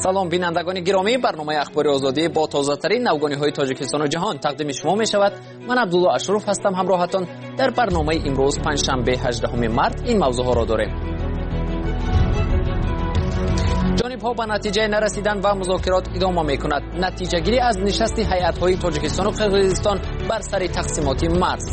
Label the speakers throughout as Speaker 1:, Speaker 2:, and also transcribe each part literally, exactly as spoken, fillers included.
Speaker 1: салом бинандагони гиромӣ, барномаи ахбори озодӣ бо тозатарин навгониҳои тоҷикистону ҷаҳон тақдими шумо мешавад. Ман Абдулло Ашуруф ҳастам. ҳамроҳатон дар барномаи имрӯз панҷшанбе ҳаждаҳуми март ин мавзӯъҳоро дорем. ҷонибҳо ба натиҷае нарасиданд ва музокирот идома мекунад. натиҷагирӣ аз нишасти ҳайатҳои тоҷикистону қирғизистон бар сари тақсимоти марз.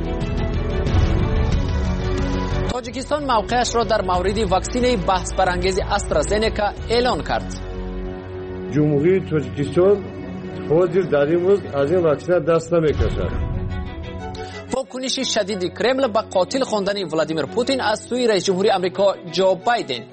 Speaker 1: тоҷикистон мавқеашро дар мавриди ваксинаи баҳсбарангези AstraZeneca эълон кард.
Speaker 2: ҷумҳурии Тоҷикистон ҳозир дар имрӯз аз ин ваксина даст намекашад.
Speaker 1: вокуниши шадиди Кремл ба қотил хондани Владимир Путин аз сӯи раисҷумҳури Амрико Ҷо Байден.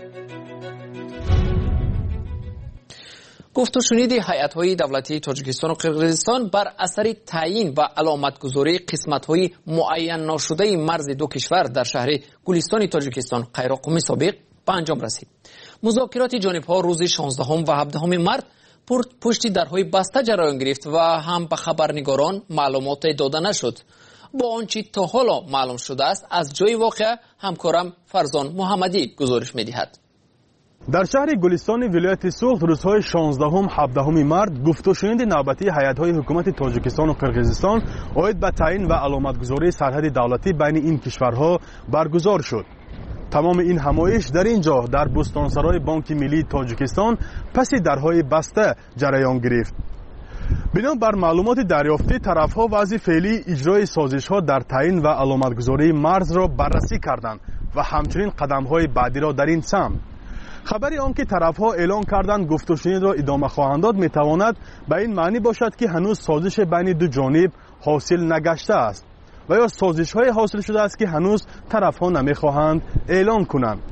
Speaker 1: гуфтушуниди ҳайатҳои давлатии Тоҷикистону Қирғизистон бар асари таъйин ва аломатгузории қисматҳои муайянношудаи марзи ду кишвар дар шаҳри Гулистони Тоҷикистон Қайроқуми собиқ ба анҷом расид. музокироти ҷонибҳо рӯзи шонздаҳум ва ҳабдаҳуми март пушти дарҳои баста ҷараён гирифт ва ҳам ба хабарнигорон маълумоте дода нашуд. бо он чӣ то ҳоло маълум шудааст, аз ҷои воқеа ҳамкорам Фарзон Муҳаммадӣ гузориш медиҳад.
Speaker 3: дар шаҳри Гулистони вилояти Суғд рӯзҳои шонздаҳум ҳабдаҳуми март гуфтушуниди навбатии ҳайатҳои ҳукумати Тоҷикистону Қирғизистон оид ба таъйин ва аломатгузории сарҳади давлатӣ байни ин кишварҳо баргузор шуд. тамоми ин ҳамоиш дар ин ҷоҳ дар Бустонсарои Бонки Миллии Тоҷикистон паси дарҳои баста ҷараён гирифт. бино бар маълумоти дарёфтӣ тарафҳо вазъи феълии иҷрои созишҳо дар таъйин ва аломатгузории марзро баррасӣ карданд ва ҳамчунин қадамҳои баъдиро дар ин самт. хабари он ки тарафҳо эълон карданд гуфтушунидро идома хоҳанд дод метавонад ба ин маънӣ бошад ки ҳанӯз созиши байни ду ҷониб ҳосил нагаштааст ва ё созишҳое ҳосил шудааст ки ҳанӯз тарафҳо намехоҳанд эълон кунанд.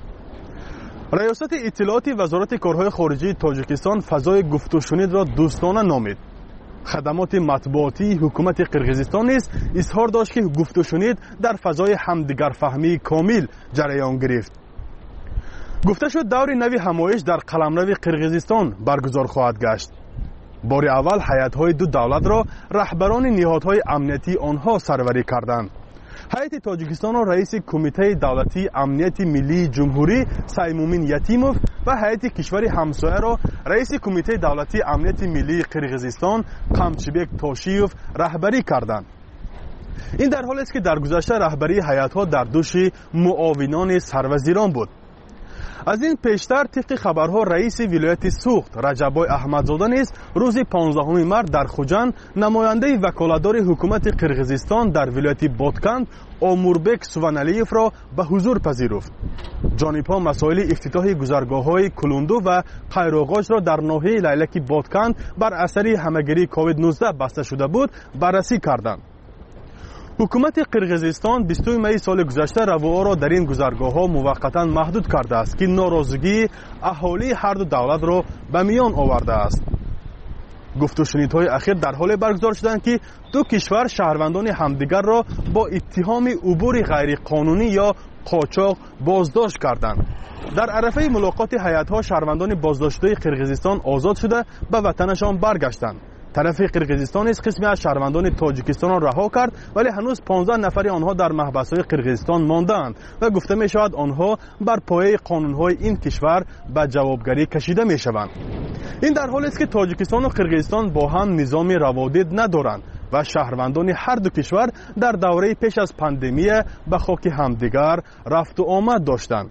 Speaker 3: раёсати иттилооти вазорати корҳои хориҷии Тоҷикистон фазои гуфтушунидро дӯстона номид. хадамоти матбуотии ҳукумати Қирғизистон низ изҳор дошт ки гуфтушунид дар фазои ҳамдигарфаҳмии комил ҷараён гирифт. гуфта шуд даври нави ҳамоиш дар қаламрави Қирғизистон баргузор хоҳад гашт. бори аввал ҳайатҳои ду давлатро раҳбарони ниҳодҳои амнияти онҳо сарварӣ карданд. ҳайати Тоҷикистонро раиси Кумитаи давлатии амнияти миллии ҷумҳурӣ Саймумин Ятимов ва ҳайати кишвари ҳамсояро раиси Кумитаи давлатии амнияти миллии Қирғизистон Қамчибек Тошиев раҳбарӣ карданд. ин дар ҳолест ки дар гузашта раҳбарии ҳайатҳо дар дӯши муовинони сарвазирон буд. аз ин пештар тибқи хабарҳо раиси вилояти Суғд Раҷаббой Аҳмадзода низ рӯзи понздаҳуми март дар Хуҷанд намояндаи ваколатдори ҳукумати Қирғизистон дар вилояти Ботканд Омурбек Суваналиевро ба ҳузур пазируфт. ҷонибҳо масоили ифтитоҳи гузаргоҳҳои Кулунду ва Қайроғоҷро дар ноҳияи лайлаки Ботканд бар асари ҳамагирии ковид нуздаҳ баста шуда буд баррасӣ карданд. ҳукумати Қирғизистон бистуми майи соли гузашта равоҳоро дар ин гузаргоҳҳо муваққатан маҳдуд кардааст ки норозигии аҳолии ҳарду давлатро ба миён овардааст. гуфтушунидҳои ахир дар ҳоле баргузор шуданд ки ду кишвар шаҳрвандони ҳамдигарро бо иттиҳоми убури ғайриқонунӣ ё қочоқ боздошт карданд. дар арафаи мулоқоти ҳайатҳо шаҳрвандони боздоштшудаи Қирғизистон озод шуда ба ватанашон баргаштанд. тарафи Қирғизистон низ қисме аз шаҳрвандони Тоҷикистонро раҳо кард, вале ҳанӯз понздаҳ нафари онҳо дар маҳбасҳои Қирғизистон мондаанд ва гуфта мешавад онҳо бар пояи қонунҳои ин кишвар ба ҷавобгарӣ кашида мешаванд. ин дар ҳолест ки Тоҷикистону Қирғизистон бо ҳам низоми раводид надоранд ва шаҳрвандони ҳарду кишвар дар давраи пеш аз пандемия ба хоки ҳамдигар рафту омад доштанд.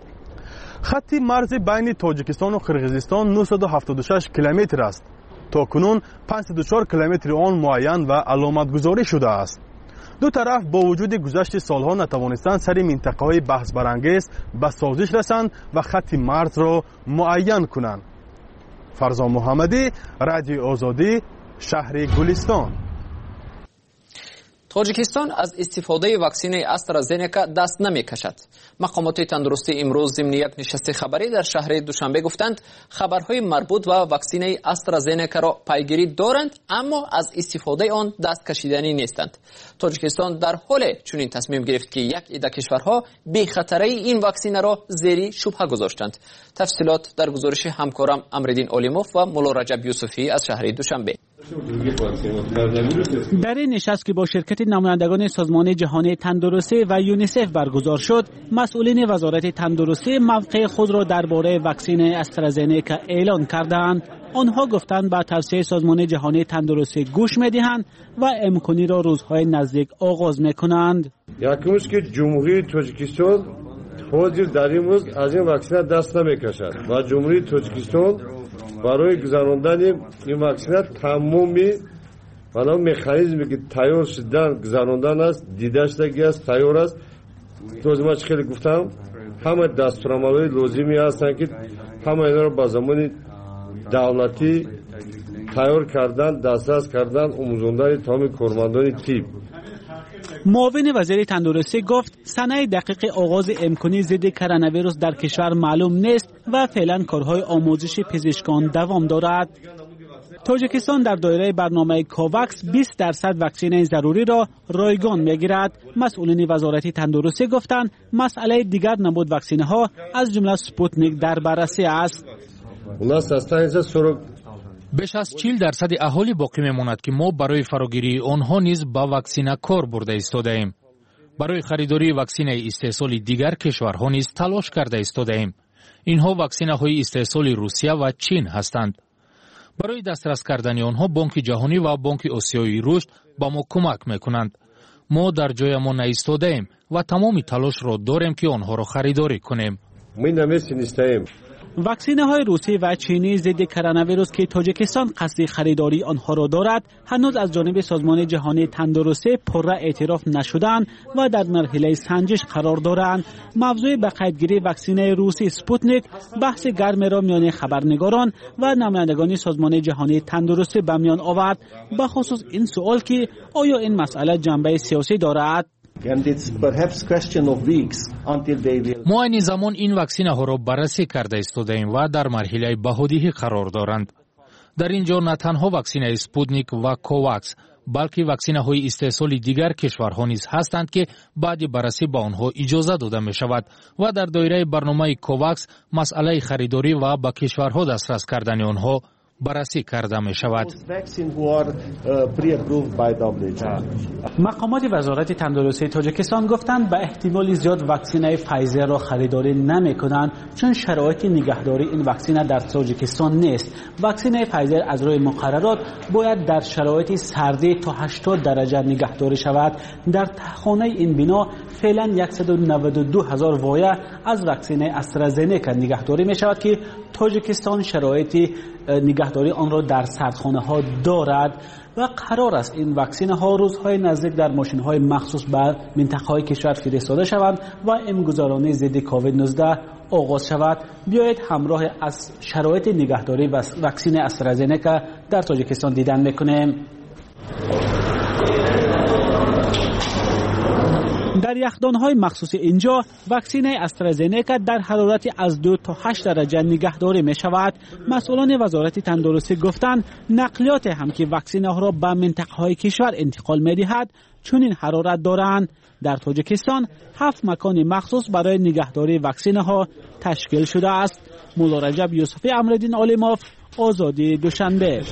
Speaker 3: хатти марзи байни Тоҷикистону Қирғизистон нӯҳсаду ҳафтоду шаш километр аст. то кунун панҷсаду чор километри он муайян ва аломатгузорӣ шудааст. ду тараф бо вуҷуди гузашти солҳо натавонистанд сари минтақаҳои баҳсбарангез ба созиш расанд ва хатти марзро муайян кунанд. Фарзон Муҳаммадӣ, Радиои Озодӣ, шаҳри Гулистон.
Speaker 1: тоҷикистон аз истифодаи ваксинаи AstraZeneca даст намекашад. мақомоти тандурустӣ имрӯз зимни як нишасти хабарӣ дар шаҳри Душанбе гуфтанд, хабарҳои марбут ба ваксинаи AstraZeneca-ро пайгирӣ доранд, аммо аз истифодаи он даст кашиданӣ нестанд. тоҷикистон дар ҳоле чунин тасмим гирифт ки як ида кишварҳо бехатараи ин ваксинаро зери шубҳа гузоштанд. тафсилот дар гузориши ҳамкорам Амриддин Олимов ва Мулло Раҷаб Юсуфӣ аз шаҳри Душанбе.
Speaker 4: در این نشست که با شرکت نمایندگان سازمان جهانی تندرستی و یونیسف برگزار شد، مسئولین وزارت تندرستی موقع خود را درباره واکسن استرازنیکا اعلان کردند. آنها گفتند با توصیه سازمان جهانی تندرستی گوش می‌دهند و امکانی را روزهای نزدیک آغاز می‌کنند.
Speaker 2: یکمش که جمهوری تاجیکستان حاضر در این روز از این واکسن دست نمی‌کشد و جمهوری تاجیکستان برای گذراندن این واکسن تمامی والا مکانیزمی که تیار شدن گذراندن است دیده شده است تیار است. توضیح ما خیلی گفتم همه دستورالعمل‌های لازمی هستند که همه اینا را با زمان دولتی تیار کردن، دسترس کردن، آموزاندن تمام کارمندان طب.
Speaker 4: معاون وزیر تندرستی گفت سنه دقیق آغاز امکانی ضد کرونا ویروس در کشور معلوم نیست و فعلا کارهای آموزش پزشکان دوام دارد. تاجیکستان در دایره برنامه کوواکس بیست درصد واکسن ضروری را رایگان میگیرد. مسئولین وزارت تندرستی گفتند مسئله دیگر نمود واکسن ها از جمله سپوتنیک در بررسی است.
Speaker 5: بیش از چهل درصد اهالی باقی میماند که ما برای فراگیری آنها نیز با واکسن کار برده ایستاده ایم. برای خریداری واکسن استحصال دیگر کشورها نیز تلاش کرده ایستاده ایم. اینها واکسن های استحصال روسیه و چین هستند. برای دسترس کردن آنها بانک جهانی و بانک آسیایی رشد با ما کمک میکنند. ما در جای ما نایستاده ایم و تمام تلاش را داریم که آنها را خریداری کنیم.
Speaker 2: ما نمی‌تونیم.
Speaker 4: واکسن های روسی و چینی ضد کرونا ویروس که تاجیکستان قصد خریداری آنها را دارد هنوز از جانب سازمان جهانی تندرستی پرره اعتراف نشدند و در مرحله سنجش قرار دارند. موضوع به قیدگیری واکسن روسی سپوتنیک بحث گرم را میان خبرنگاران و نمایندگان سازمان جهانی تندرستی به میان آورد، به خصوص این سوال که آیا این مسئله جنبه سیاسی دارد.
Speaker 5: ما این زمان این واکسن ها را بررسی کرده ایستاده ایم و در مرحله بهادیهی قرار دارند. در اینجا نه تنها واکسن اسپوتنیک و کوواکس بلکه واکسن های استحصال دیگر کشورها نیز هستند که بعد بررسی با آنها اجازه داده می شود و در دایره برنامه کوواکس مسئله خریداری و با کشورها دسترس کردن آنها بررسی کرده می شود.
Speaker 4: مقامات وزارت تندرستی تاجیکستان گفتند به احتمال زیاد واکسن فایزر را خریداری نمی کنند چون شرایط نگهداری این واکسن در تاجیکستان نیست. واکسن فایزر از روی مقررات باید در شرایط سردی تا هشتاد درجه نگهداری شود. در خانه این بنا فعلا صد و نود و دو هزار وایه از واکسن استرازنیکا نگهداری می شود که تاجیکستان شرایط نگهداری آن را در سردخانه ها دارد و قرار است این واکسن ها روزهای نزدیک در ماشین های مخصوص به منطقه های کشور فرستاده شوند و امگذارانی ضد کووید نوزده آغاز شود. بیایید همراه از شرایط نگهداری و واکسن استرازنیکا در تاجیکستان دیدن میکنیم. در یخدان‌های مخصوص اینجا واکسن استرازنیکا در حرارت از دو تا هشت درجه نگهداری می شود. مسئولان وزارت تندرستی گفتند نقلیات هم که واکسن ها را به منطقه‌های کشور انتقال می دهد چون این حرارت دارند. در تاجیکستان هفت مکان مخصوص برای نگهداری واکسن ها تشکیل شده است. مولا رجب یوسفی امرالدین عالموف، آزادی دوشنبه.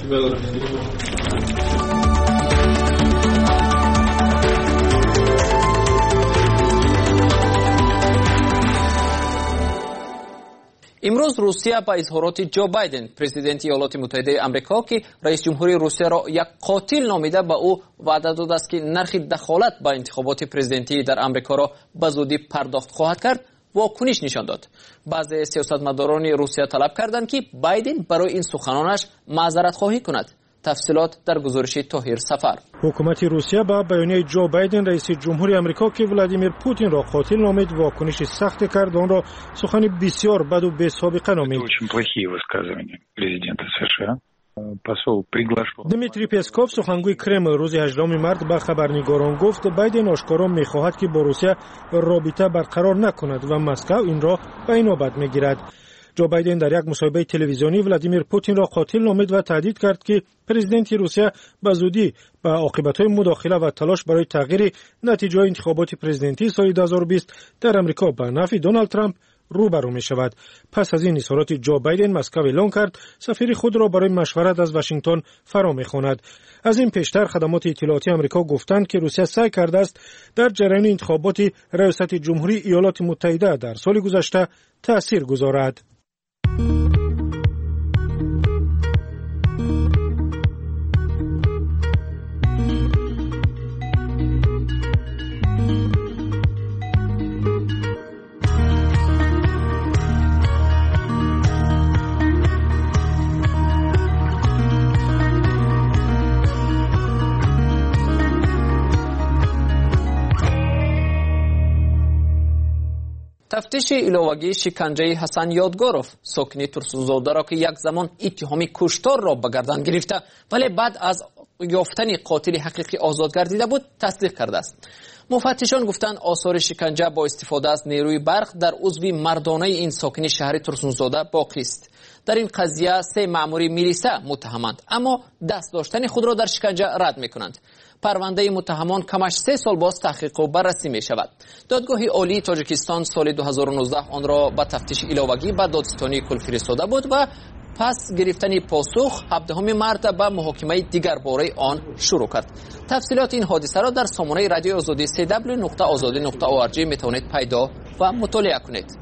Speaker 1: امروز روسیه با اظهارات جو بایدن پرزیدنت ایالات متحده آمریکا که رئیس جمهوری روسیه را یک قاتل نامیده به او وعده داده است که نرخ دخالت با انتخابات پرزیدنتی در آمریکا را به زودی پرداخت خواهد کرد، واکنش نشان داد. بعضی سیاستمداران روسیه طلب کردند که بایدن برای این سخنانش معذرت خواهی کند. تفصیلات در گزارش طاهر سفر.
Speaker 6: حکومت روسیه با بیانیه جو بایدن رئیس جمهوری آمریکا که ولادیمیر پوتین را قاتل نامید واکنش سخت کرد، آن را سخن بسیار بد و بی‌سابقه نامید. دمیتری پسکوف سخنگوی کرمل روز هجدهم مارس به خبرنگاران گفت بایدن آشکارا می‌خواهد که با روسیه رابطه برقرار نکند و مسکو این را به این نوبت می‌گیرد. جو بایدن در یک مصاحبه تلویزیونی ولادیمیر پوتین را قاتل نامید و تهدید کرد که پرزیدنت روسیه به زودی به عاقبت‌های مداخله و تلاش برای تغییر نتیجه انتخابات پرزیدنتی سال دو هزار و بیست در آمریکا به نفع دونالد ترامپ روبرو می شود. پس از این اظهارات جو بایدن، مسکو اعلام کرد سفیر خود را برای مشورت از واشنگتن فرا می خواند. از این پیشتر خدمات اطلاعاتی آمریکا گفتند که روسیه سعی کرده است در جریان انتخابات ریاست جمهوری ایالات متحده در سال گذشته تأثیر گذارد.
Speaker 1: تفتیش ایلوواگی شکنجه حسن یادگاروف، سکنی ترسوزاده را که یک زمان اتهامی کشتار را به گردن گرفته ولی بعد از یافتن قاتل حقیقی آزاد گردیده بود، تصدیق کرده است. مفتشان گفتند آثار شکنجه با استفاده از نیروی برق در عضو مردانه این ساکن شهر ترسوزاده باقی است. در این قضیه سه مأموری میرسه متهمند، اما دست داشتن خود را در شکنجه رد میکنند. پرونده متهمان کمش سه سال باز تحقیق و بررسی می شود. دادگاه عالی تاجیکستان سال دو هزار و نوزده آن را به تفتیش ایلوواگی به دادستانی کل فرستاده بود و پس گرفتن پاسخ هفدهم مارس به محاکمه دیگر باره آن شروع کرد. تفصیلات این حادثه را در سامانه رادیوی آزادی سی دبلیو نقطه آزادی نقطه او آر جی می توانید پیدا و مطالعه کنید.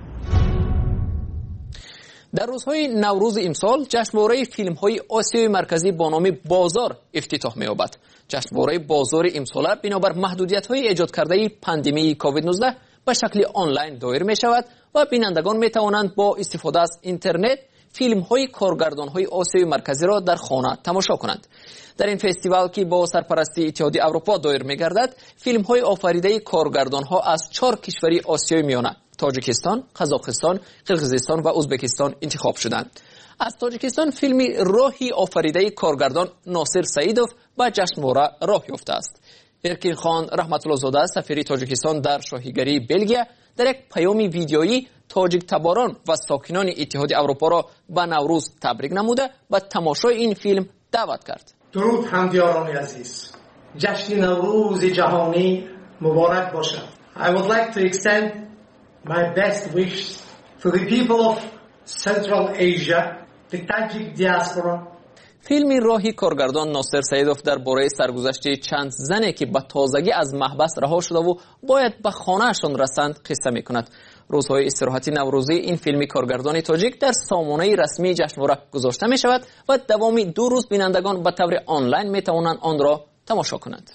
Speaker 1: در روزهای نوروز امسال جشنواره فیلم‌های آسیای مرکزی با نام بازار افتتاح می‌یابد. جشنواره بازار امسال بنابر محدودیت‌های ایجاد کرده پاندمی کووید نوزده به شکل آنلاین دایر می‌شود و بینندگان می‌توانند با استفاده از اینترنت فیلم‌های کارگردان‌های آسیای مرکزی را در خانه تماشا کنند. در این فستیوال که با سرپرستی اتحادیه اروپا دایر می‌گردد، فیلم‌های آفریده کارگردان‌ها از چهار کشور آسیای میانه تاجیکستان، قزاقستان، قرقیزستان و ازبکستان انتخاب شدند. از تاجیکستان فیلمی راهی آفریده کارگردان ناصر سعیدوف به جشنواره راه یافته است. ارکین خان رحمت الله زاده سفیر تاجیکستان در شاهیگری بلژیک در یک پیام ویدیویی تاجیک تباران و ساکنان اتحادیه اروپا را به نوروز تبریک نموده و تماشای این فیلم دعوت کرد.
Speaker 7: درود همدیاران عزیز، جشن نوروز جهانی مبارک باشد. I would like to extend my best wishes to the people of Central Asia, the Tajik diaspora.
Speaker 1: فیلم راهی کارگردان ناصر سعیدوف درباره سرگذشت چند زنی که به تازگی از محبس رها شده و باید به خانه‌شان رسند قصه می‌کند. روزهای استراحتی نوروزی این فیلم کارگردان تاجیک در سامانه رسمی جشنواره گذاشته می‌شود و دوامی دو روز بینندگان به طور آنلاین می‌توانند آن را تماشا کنند.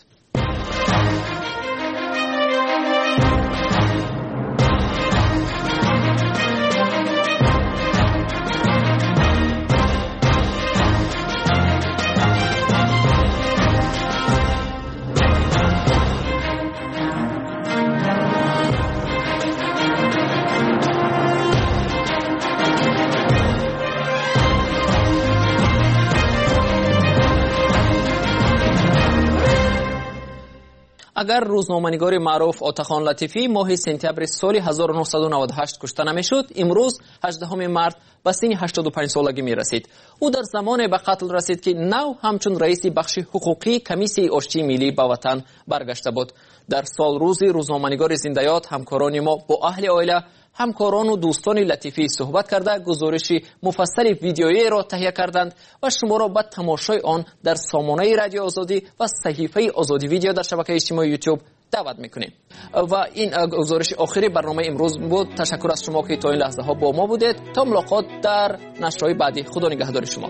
Speaker 1: اگر روزنامه‌نگار معروف عطاخان لطیفی ماه سپتامبر سال هزار و نهصد و نود و هشت کشته نمی‌شد، امروز هجدهم مارس به سن هشتاد و پنج سالگی می‌رسید. او در زمان به قتل رسید که نو همچون رئیس بخش حقوقی کمیسیون آشتی ملی به وطن برگشته بود. در سال روزی روزنامه‌نگار زنده‌یاد همکاران ما با اهل عائله، همکاران و دوستان لطیفی صحبت کرده گزارش مفصل ویدیویی را تهیه کردند و شما را به تماشای آن در سامانه رادیو آزادی و صحیفه آزادی ویدیو در شبکه اجتماعی یوتیوب دعوت میکنیم. و این گزارش آخری برنامه امروز بود. تشکر از شما که تا این لحظه ها با ما بودید. تا ملاقات در نشرهای بعدی. خدا نگهدار شما.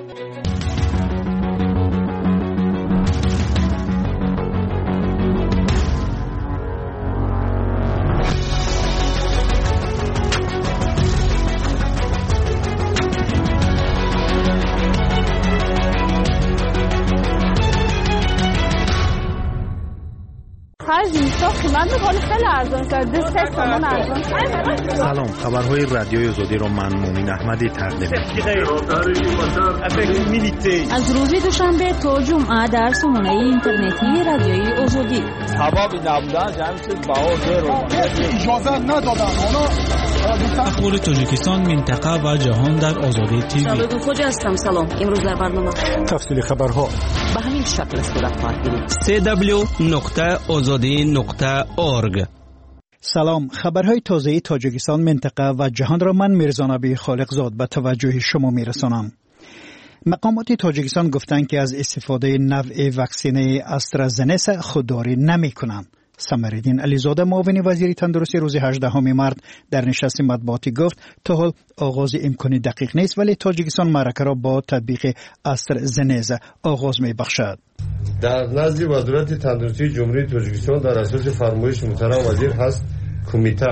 Speaker 3: سلام، خبرهای رادیوی آزادی را من مومن احمدی تقدیم می‌کنم.
Speaker 8: از روز دوشنبه تا جمعه در سامانه اینترنتی رادیوی آزادی.
Speaker 9: سبب نبودن جمعیت بهار رو
Speaker 10: اجازه ندادن.
Speaker 11: اخبار تاجیکستان، منطقه و جهان در آزادی تیوی.
Speaker 12: سابق خوجا هستم. سلام. امروز در برنامه
Speaker 3: تفصیل خبرها
Speaker 12: به همین شکل صورت خواهد گرفت.
Speaker 11: سی دبلیو نقطه آزادی نقطه اورگ.
Speaker 13: سلام، خبرهای تازه تاجیکستان، منطقه و جهان را من میرزا نبی خالقزاد به توجه شما میرسانم. مقامات تاجیکستان گفتند که از استفاده نوع واکسن استرازنسا خودداری نمی کنند. سمرالدین علیزاده معاون وزیر تندرستی روز هجدهم مارس در نشست مطبوعاتی گفت تا حال آغاز امکانی دقیق نیست، ولی تاجیکستان معرکه را با تطبیق استرازنسا آغاز می بخشد.
Speaker 2: در نزد وزارت تندرستی جمهوری تاجیکستان در اساس فرمایش محترم وزیر هست کمیته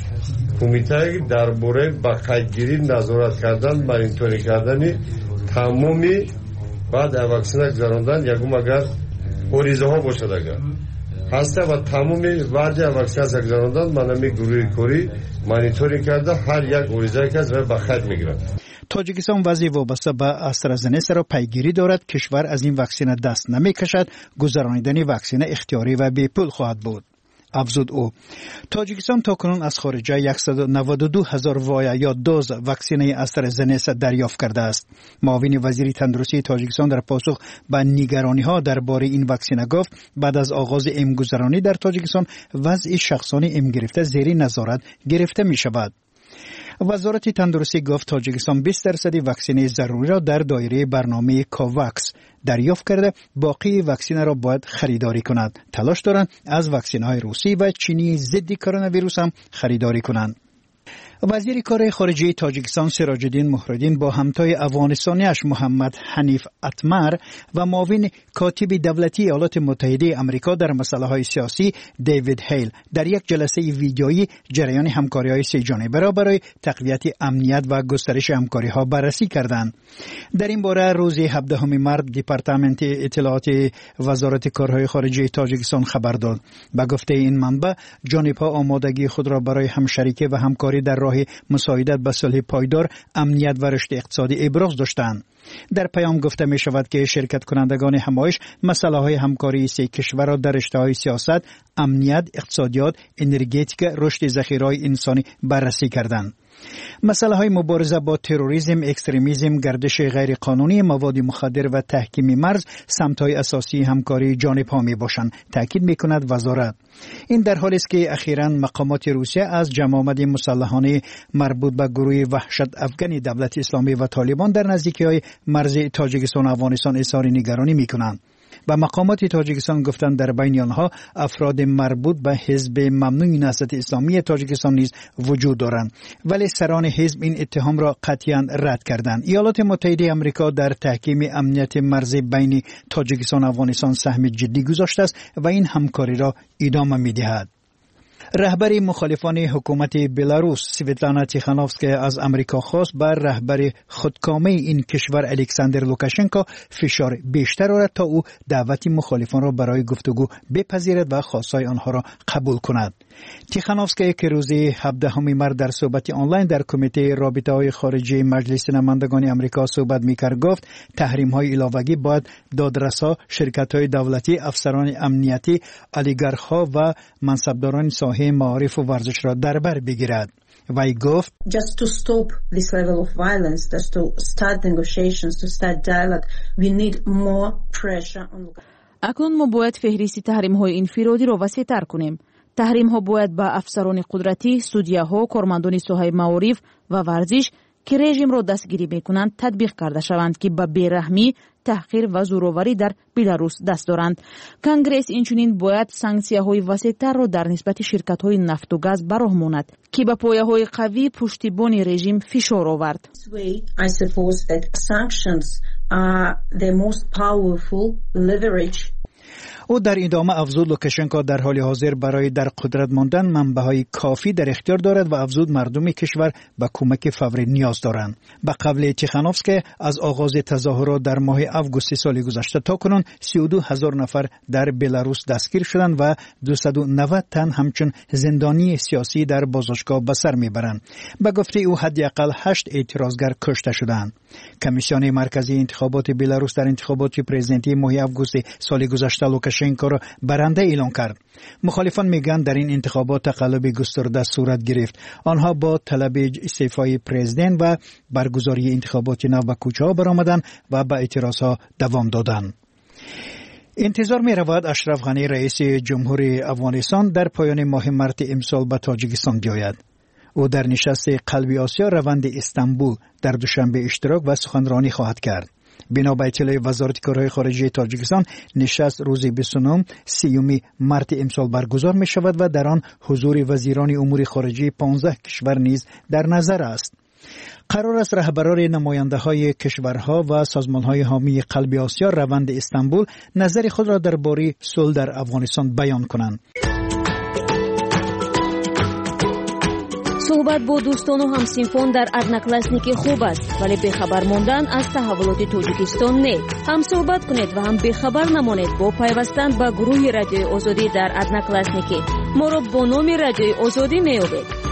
Speaker 2: کمیته درباره با قیدگیری نظارت کردن مانیتورینگ کردن تمامی بعد واکسن گذراندن یکم اگر اوریزه ها باشد اگر هسته و تمامی بعد واکسن گذراندن منمی گروه کوری مانیتورینگ کرده هر یک اوریزه که از با قید میگیرد.
Speaker 13: تاجیکستان وضعی وابسته به استرازنسا را پیگیری دارد. کشور از این واکسن دست نمی کشد. گذرانیدن واکسن اختیاری و بی پول خواهد بود. افزود او. تاجیکستان تاکنون از خارجه صد و نود و دو هزار وایه یا دوز واکسن استرازنسا دریافت کرده است. معاون وزیر تندرستی تاجیکستان در پاسخ به نگرانی ها درباره این واکسن گفت بعد از آغاز امگذرانی در تاجیکستان وضع شخصانی ام گرفته زیر نظارت گرفته می شود. وزارت تندرستی گفت تاجیکستان بیست درصد واکسن ضروری را در دایره برنامه کوواکس دریافت کرده، باقی واکسن را باید خریداری کند. تلاش دارند از واکسن های روسی و چینی ضد کرونا ویروس هم خریداری کنند. وزیر کار خارجه تاجیکستان سراج الدین مهرالدین با همتای افغانستانیش محمد حنیف اتمر و معاون کاتب دولتی ایالات متحده آمریکا در مسائل های سیاسی دیوید هیل در یک جلسه ویدیویی جریان همکاری های سه جانبه را برای تقویت امنیت و گسترش همکاری ها بررسی کردند. در این باره روز هفدهم مارس دپارتمنت اطلاعات وزارت کارهای خارجه تاجیکستان خبر داد. به گفته این منبع جانب‌ها آمادگی خود را برای همشریکی و همکاری در راه مساعدت به صلح پایدار، امنیت و رشد اقتصادی ابراز داشتند. در پیام گفته می شود که شرکت کنندگان همایش مسائل های همکاری سه کشور را در رشته های سیاست، امنیت، اقتصادیات، انرژتیک، رشد ذخیره‌های انسانی بررسی کردند. مسائل های مبارزه با تروریسم، اکستریمیسم، گردش غیر قانونی مواد مخدر و تحکیم مرز سمت‌های اساسی همکاری جانب‌ها میباشند، تاکید میکند وزارت. این در حالی است که اخیراً مقامات روسیه از جماعت مسلحانه مربوط به گروه وحشت افغانی دولت اسلامی و طالبان در نزدیکی‌های مرز تاجیکستان و افغانستان اظهار نگرانی میکنند. و مقامات تاجیکستان گفتند در بین آنها افراد مربوط به حزب ممنوع نهضت اسلامی تاجیکستان نیز وجود دارند، ولی سران حزب این اتهام را قطعاً رد کردند. ایالات متحده آمریکا در تحکیم امنیت مرز بین تاجیکستان و افغانستان سهم جدی گذاشته است و این همکاری را ادامه می‌دهد. رهبر مخالفان حکومت بلاروس سویتلانا تیخانوفسکای از امریکا خواست بر رهبر خودکامه این کشور الکساندر لوکاشنکو فشار بیشتر آورد تا او دعوت مخالفان را برای گفتگو بپذیرد و خواستهای آنها را قبول کند. تیخانوفسکای که روز هفدهم مارس در صحبت آنلاین در کمیته رابطه‌های خارجی مجلس نمایندگان آمریکا صحبت می‌کرد گفت تحریم‌های علاوه‌ای باید دادرسا، شرکت‌های دولتی، افسران امنیتی، اولیگارخ‌ها و منصبداران ساحه معارف و ورزش را در بر بگیرد. وی گفت
Speaker 14: Just to stop this level of violence, just to start negotiations, to start dialogue, we need more pressure on.
Speaker 8: اکنون ما باید فهرست تحریم‌های انفرادی را وسیع‌تر کنیم. تحریم‌ها باید به افسران قدرتی، سودیاها، کارمندان ساحه معارف و ورزش که رژیم را دستگیری می‌کنند تطبیق کرده شوند که به بی‌رحمی، تحقیر و زورآوری در بلاروس دست دارند. کنگرس اینچنین باید سانکسیاهای وسیع‌تر را در نسبت شرکت‌های نفت و گاز براه ماند که به پایه‌های قوی پشتیبان رژیم فشار آورد.
Speaker 14: I suppose that sanctions are the most powerful leverage.
Speaker 13: او در ادامه افزود لوکاشنکو در حال حاضر برای در قدرت ماندن منبع‌های کافی در اختیار دارد و افزود مردم کشور به کمک فوری نیاز دارند. به قول تیخانوفسکی از آغاز تظاهرات در ماه آگوست سال گذشته تا کنون سی و دو هزار نفر در بلاروس دستگیر شدند و دویست و نود تن همچون زندانی سیاسی در بازداشتگاه به سر میبرند. به گفته او حداقل هشت اعتراضگر کشته شدند. کمیسیون مرکزی انتخابات بلاروس در انتخابات پرزیدنتی ماه آگوست سال گذشته لوکاشنکو را برنده اعلام کرد. مخالفان میگن در این انتخابات تقلب گسترده صورت گرفت. آنها با طلب استعفای پرزیدنت و برگزاری انتخابات نو به کوچه‌ها برآمدند و به اعتراضها دوام دادند. انتظار می رود اشرف غنی رئیس جمهوری افغانستان در پایان ماه مارس امسال به تاجیکستان بیاید. او در نشست قلبی آسیا روند استانبول در دوشنبه اشتراک و سخنرانی خواهد کرد. بنا به اطلاع وزارت کارهای خارجه تاجیکستان، نشست روز بیست و نه سیوم مارس امسال برگزار می شود و در آن حضور وزیران امور خارجه پانزده کشور نیز در نظر است. قرار است رهبران نماینده های کشورها و سازمان های حامی قلب آسیا روند استانبول نظر خود را درباره صلح در افغانستان بیان کنند.
Speaker 12: صحبت با دوستان و همسینفان در одноклассники خوب است، ولی بخبر ماندن از تحولات تاجیکستان نه. هم صحبت کنید و هم بخبر نمانید با پیوستن به گروه رادیوی آزادی در одноклассники. ما را با نام رادیوی آزادی میابید.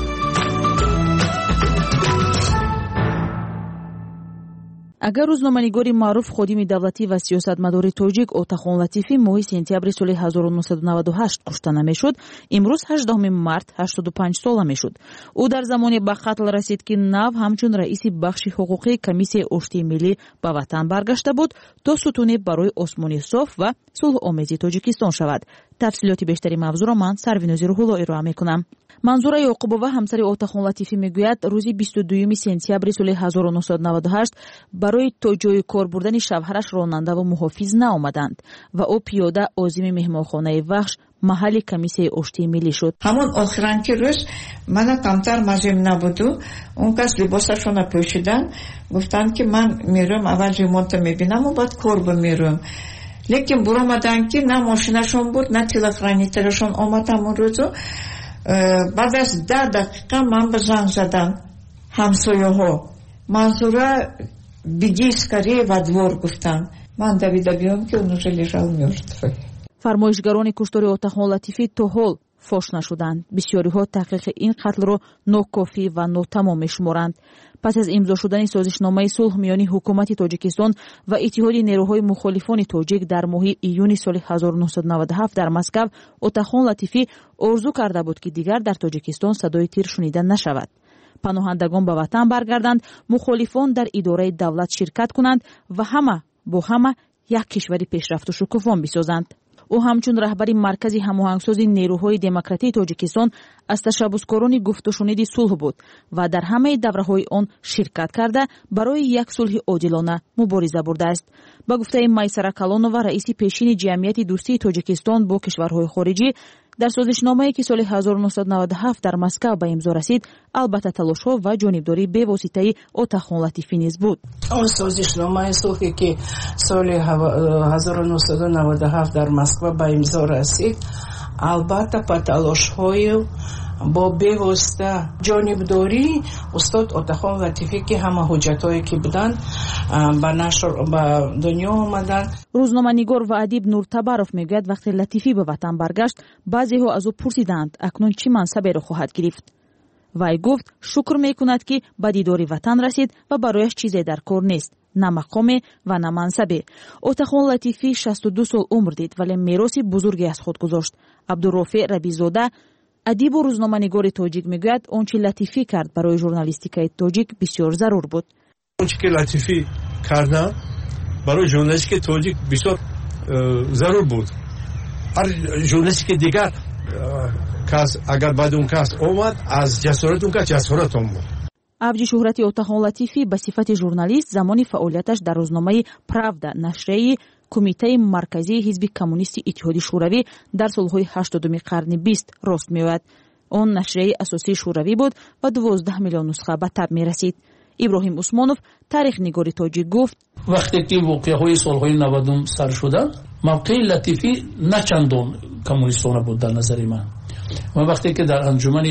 Speaker 8: اگر روزنامه‌نگاری معروف خادم دولتی و سیاستمدار تاجیک اوتاخون لطیفی ماه سپتامبر سال هزار و نهصد و نود و هشت کشته نمیشد، امروز هجدهم مارس هشتاد و پنج ساله میشد. او در زمانی به قتل رسید که نو همچون رئیس بخش حقوقی کمیسیون اشتی ملی به وطن برگشته بود تا ستون برای عثمانی صاف و صلح آمیزی تاجیکستان شود. تفصیلات بیشتری موضوع را من سرویناز روح‌الله ارائه میکنم. منظوره یعقوبова همسر اوتاخون لطیفی میگوید روز بیست و دوم سپتامبر سال هزار و نهصد و نود و هشت برای تا جای کار بردن شوهرش راننده و محافظ نآمدند و او پیاده عازم مهمانخانه وحش محل کمیسیون اشتی ملی شد.
Speaker 15: همون آخرانکی روز من کمتر مزیم نبودو، اون کس لباسشون پوشیدن، گفتن که من میرم اول ریمونت میبینم و بعد کار میرم. لیکن برآمدن که نه ماشینشون بود نه تلخرانیترشون آمد همون روزو. بعد از ده دقیقه من به زنگ زدم همسایه ها، منظوره بیگی اسکاری و двор گفتن. من دویده بیام که اون уже лежал мертвый.
Speaker 8: فرمایشگران کشتار اوتاخون لطیفی تا حال فاش نشدند. بسیاری ها تحقیق این قتل را ناکافی و ناتمام میشمارند. پس از امضا شدن سازشنامه صلح میان حکومت تاجیکستان و اتحاد نیروهای مخالفان تاجیک در ماه ایون سال هزار و نهصد و نود و هفت در مسکو، اوتاخون لطیفی آرزو کرده بود که دیگر در تاجیکستان صدای تیر شنیده نشود. پناهندگان به وطن برگردند، مخالفان در اداره دولت شرکت کنند و همه با همه یک کشوری پیشرفت و شکوفا بسازند. او همچون رهبر مرکزی هماهنگسازی نیروهای دموکراتی تاجیکستان از تشبثکاران گفت و شنید صلح بود و در همه دوره‌های آن شرکت کرده برای یک صلح عادلانه مبارزه برده است. با گفته میسره کلانووا، رئیس پیشین جمعیت دوستی تاجیکستان با کشورهای خارجی، در سازشنامه‌ای که سال هزار و نهصد و نود و هفت در مسکو به امضا رسید، البته تلاش‌ها و جانبداری به واسطه اوتاخون لطیفی نیز بود.
Speaker 16: اون سازشنامه صلحی که سال هزار و نهصد و نود و هفت در مسکو به امضا رسید، البته با تلاش‌های با به واسطه جانبداری استاد اوتاخون لطیفی که همه حجتایی که بودن به نشر به دنیا آمدن.
Speaker 8: روزنامه‌نگار و ادیب نورتباروف میگوید وقتی لطیفی به وطن برگشت، بعضی‌ها از او پرسیدند اکنون چه منصبی را خواهد گرفت. وی گفت شکر میکند که به دیدار وطن رسید و برایش چیزی در کار نیست، نه مقام و نه منصبی. اوتاخون لطیفی شصت و دو سال عمر دید ولی میراث بزرگی از خود گذاشت. عبدالرافع ربیع‌زاده، ادیب و روزنامه‌نگار تاجیک میگوید آنچه لطیفی کرد برای ژورنالیستیکای تاجیک بسیار ضرور بود.
Speaker 17: آنچه که لطیفی کردن برای ژورنالیستیک تاجیک بسیار ضرور بود. هر ژورنالیستیک دیگر کس اگر بعد اون کس اومد از جسارت اون کس جسارت اومد.
Speaker 8: اوج شهرت اوتاخون لطیفی به صفت ژورنالیست زمانی فعالیتش در روزنامه پراودا نشریه کمیته مرکزی حزب کمونیست اتحاد شوروی در سالهای هشتادم قرن بیست راست می‌آید. آن نشریه اساسی شوروی بود و دوازده میلیون نسخه به تب می‌رسید. ابراهیم عثمانوف تاریخ نگار تاجیک گفت
Speaker 18: وقتی که واقعه‌های سالهای نود سر شده، موقع لطیفی نه چندان کمونیستانه بود در نظر من. و وقتی که در انجمن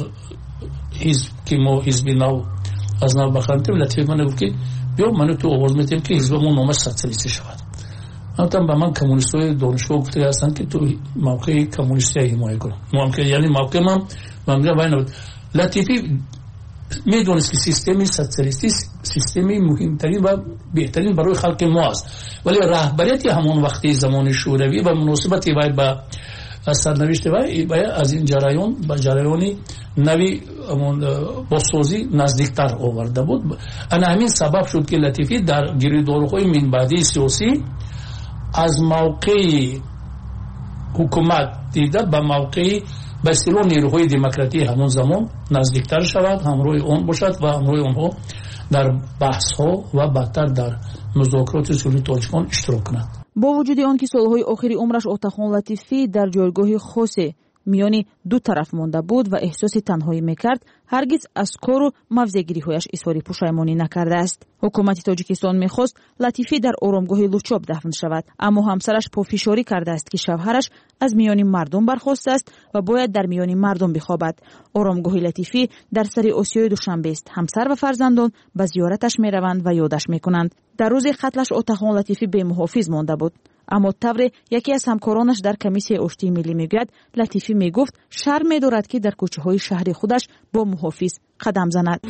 Speaker 18: حزب که ما حزب نو از نو بخواندیم، لطیفی من گفت که بیا من تو آواز میدیم که حزبمون نامش سوسیالیستی شود. البته به من کمونیستای دانشگاه گفته هستند که تو موقع کمونیستی حمایت کن. ممکن یعنی موقع من من باید لطیفی میدونست که سیستم سوسیالیستی سیستمی مهمترین و بهترین برای خلق ما است، ولی رهبریت همون وقتی زمان شوروی و مناسبت وای با سرنوشت وای باید از این جریان با جریانی نوی بازسازی نزدیکتر آورده بود. انا همین سبب شد که لطیفی در گیریدارهای منبعدی سیاسی از موقع حکومت دیده به موقع به اصطلاح نیروهای دموکراتی همون زمان نزدیکتر شود، همراه اون باشد و همراه اونها در بحث ها و بعدتر در مذاکرات صلح تاجیکستان اشتراک کند.
Speaker 8: با وجود آن که سالهای آخری عمرش عطاخان لطیفی در جایگاه خاصی میانی دو طرف مانده بود و احساس تنهایی میکرد، هرگز از کار و موضع‌گیری هایش اظهار پشیمانی نکرده است. حکومت تاجیکستان میخواست لطیفی در آرامگاه لوچاب دفن شود، اما همسرش پافشاری کرده است که شوهرش از میان مردم برخاسته است و باید در میان مردم بخوابد. آرامگاه لطیفی در سر آسیای دوشنبه است. همسر و فرزندان به زیارتش میروند و یادش میکنند. در روز قتلش عطاخان لطیفی به محافظ مانده بود، اما طور یکی از همکارانش در کمیسیون آشتی ملی میگوید لطیفی میگفت شرم می‌دارد که در کوچه های شهر خودش با محافظ قدم زند.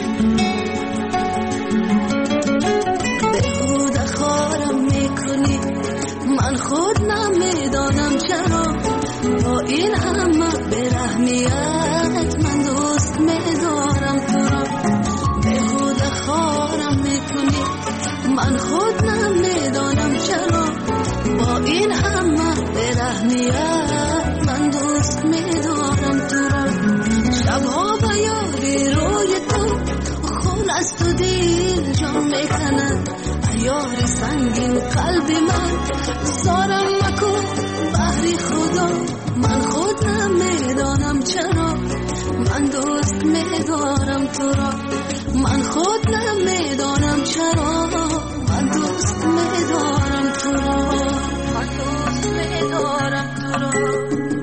Speaker 19: بهود خارم میکنی، من خود نمیدانم چرا با این همه برحمیت من دوست میدارم تو را. بهود خارم میکنی، من خود نمیدانم چرا با این همه برحمیت من دوست میدارم تو را. شبها به یاری روی تو خون از تو دل جان میکنن، یاری سنگین قلب من سارم مکن بحری خدا. من خود نمیدانم چرا من دوست میدارم تو را. من خود نمیدانم چرا من دوست میدارم تو را. من دوست میدارم تو را.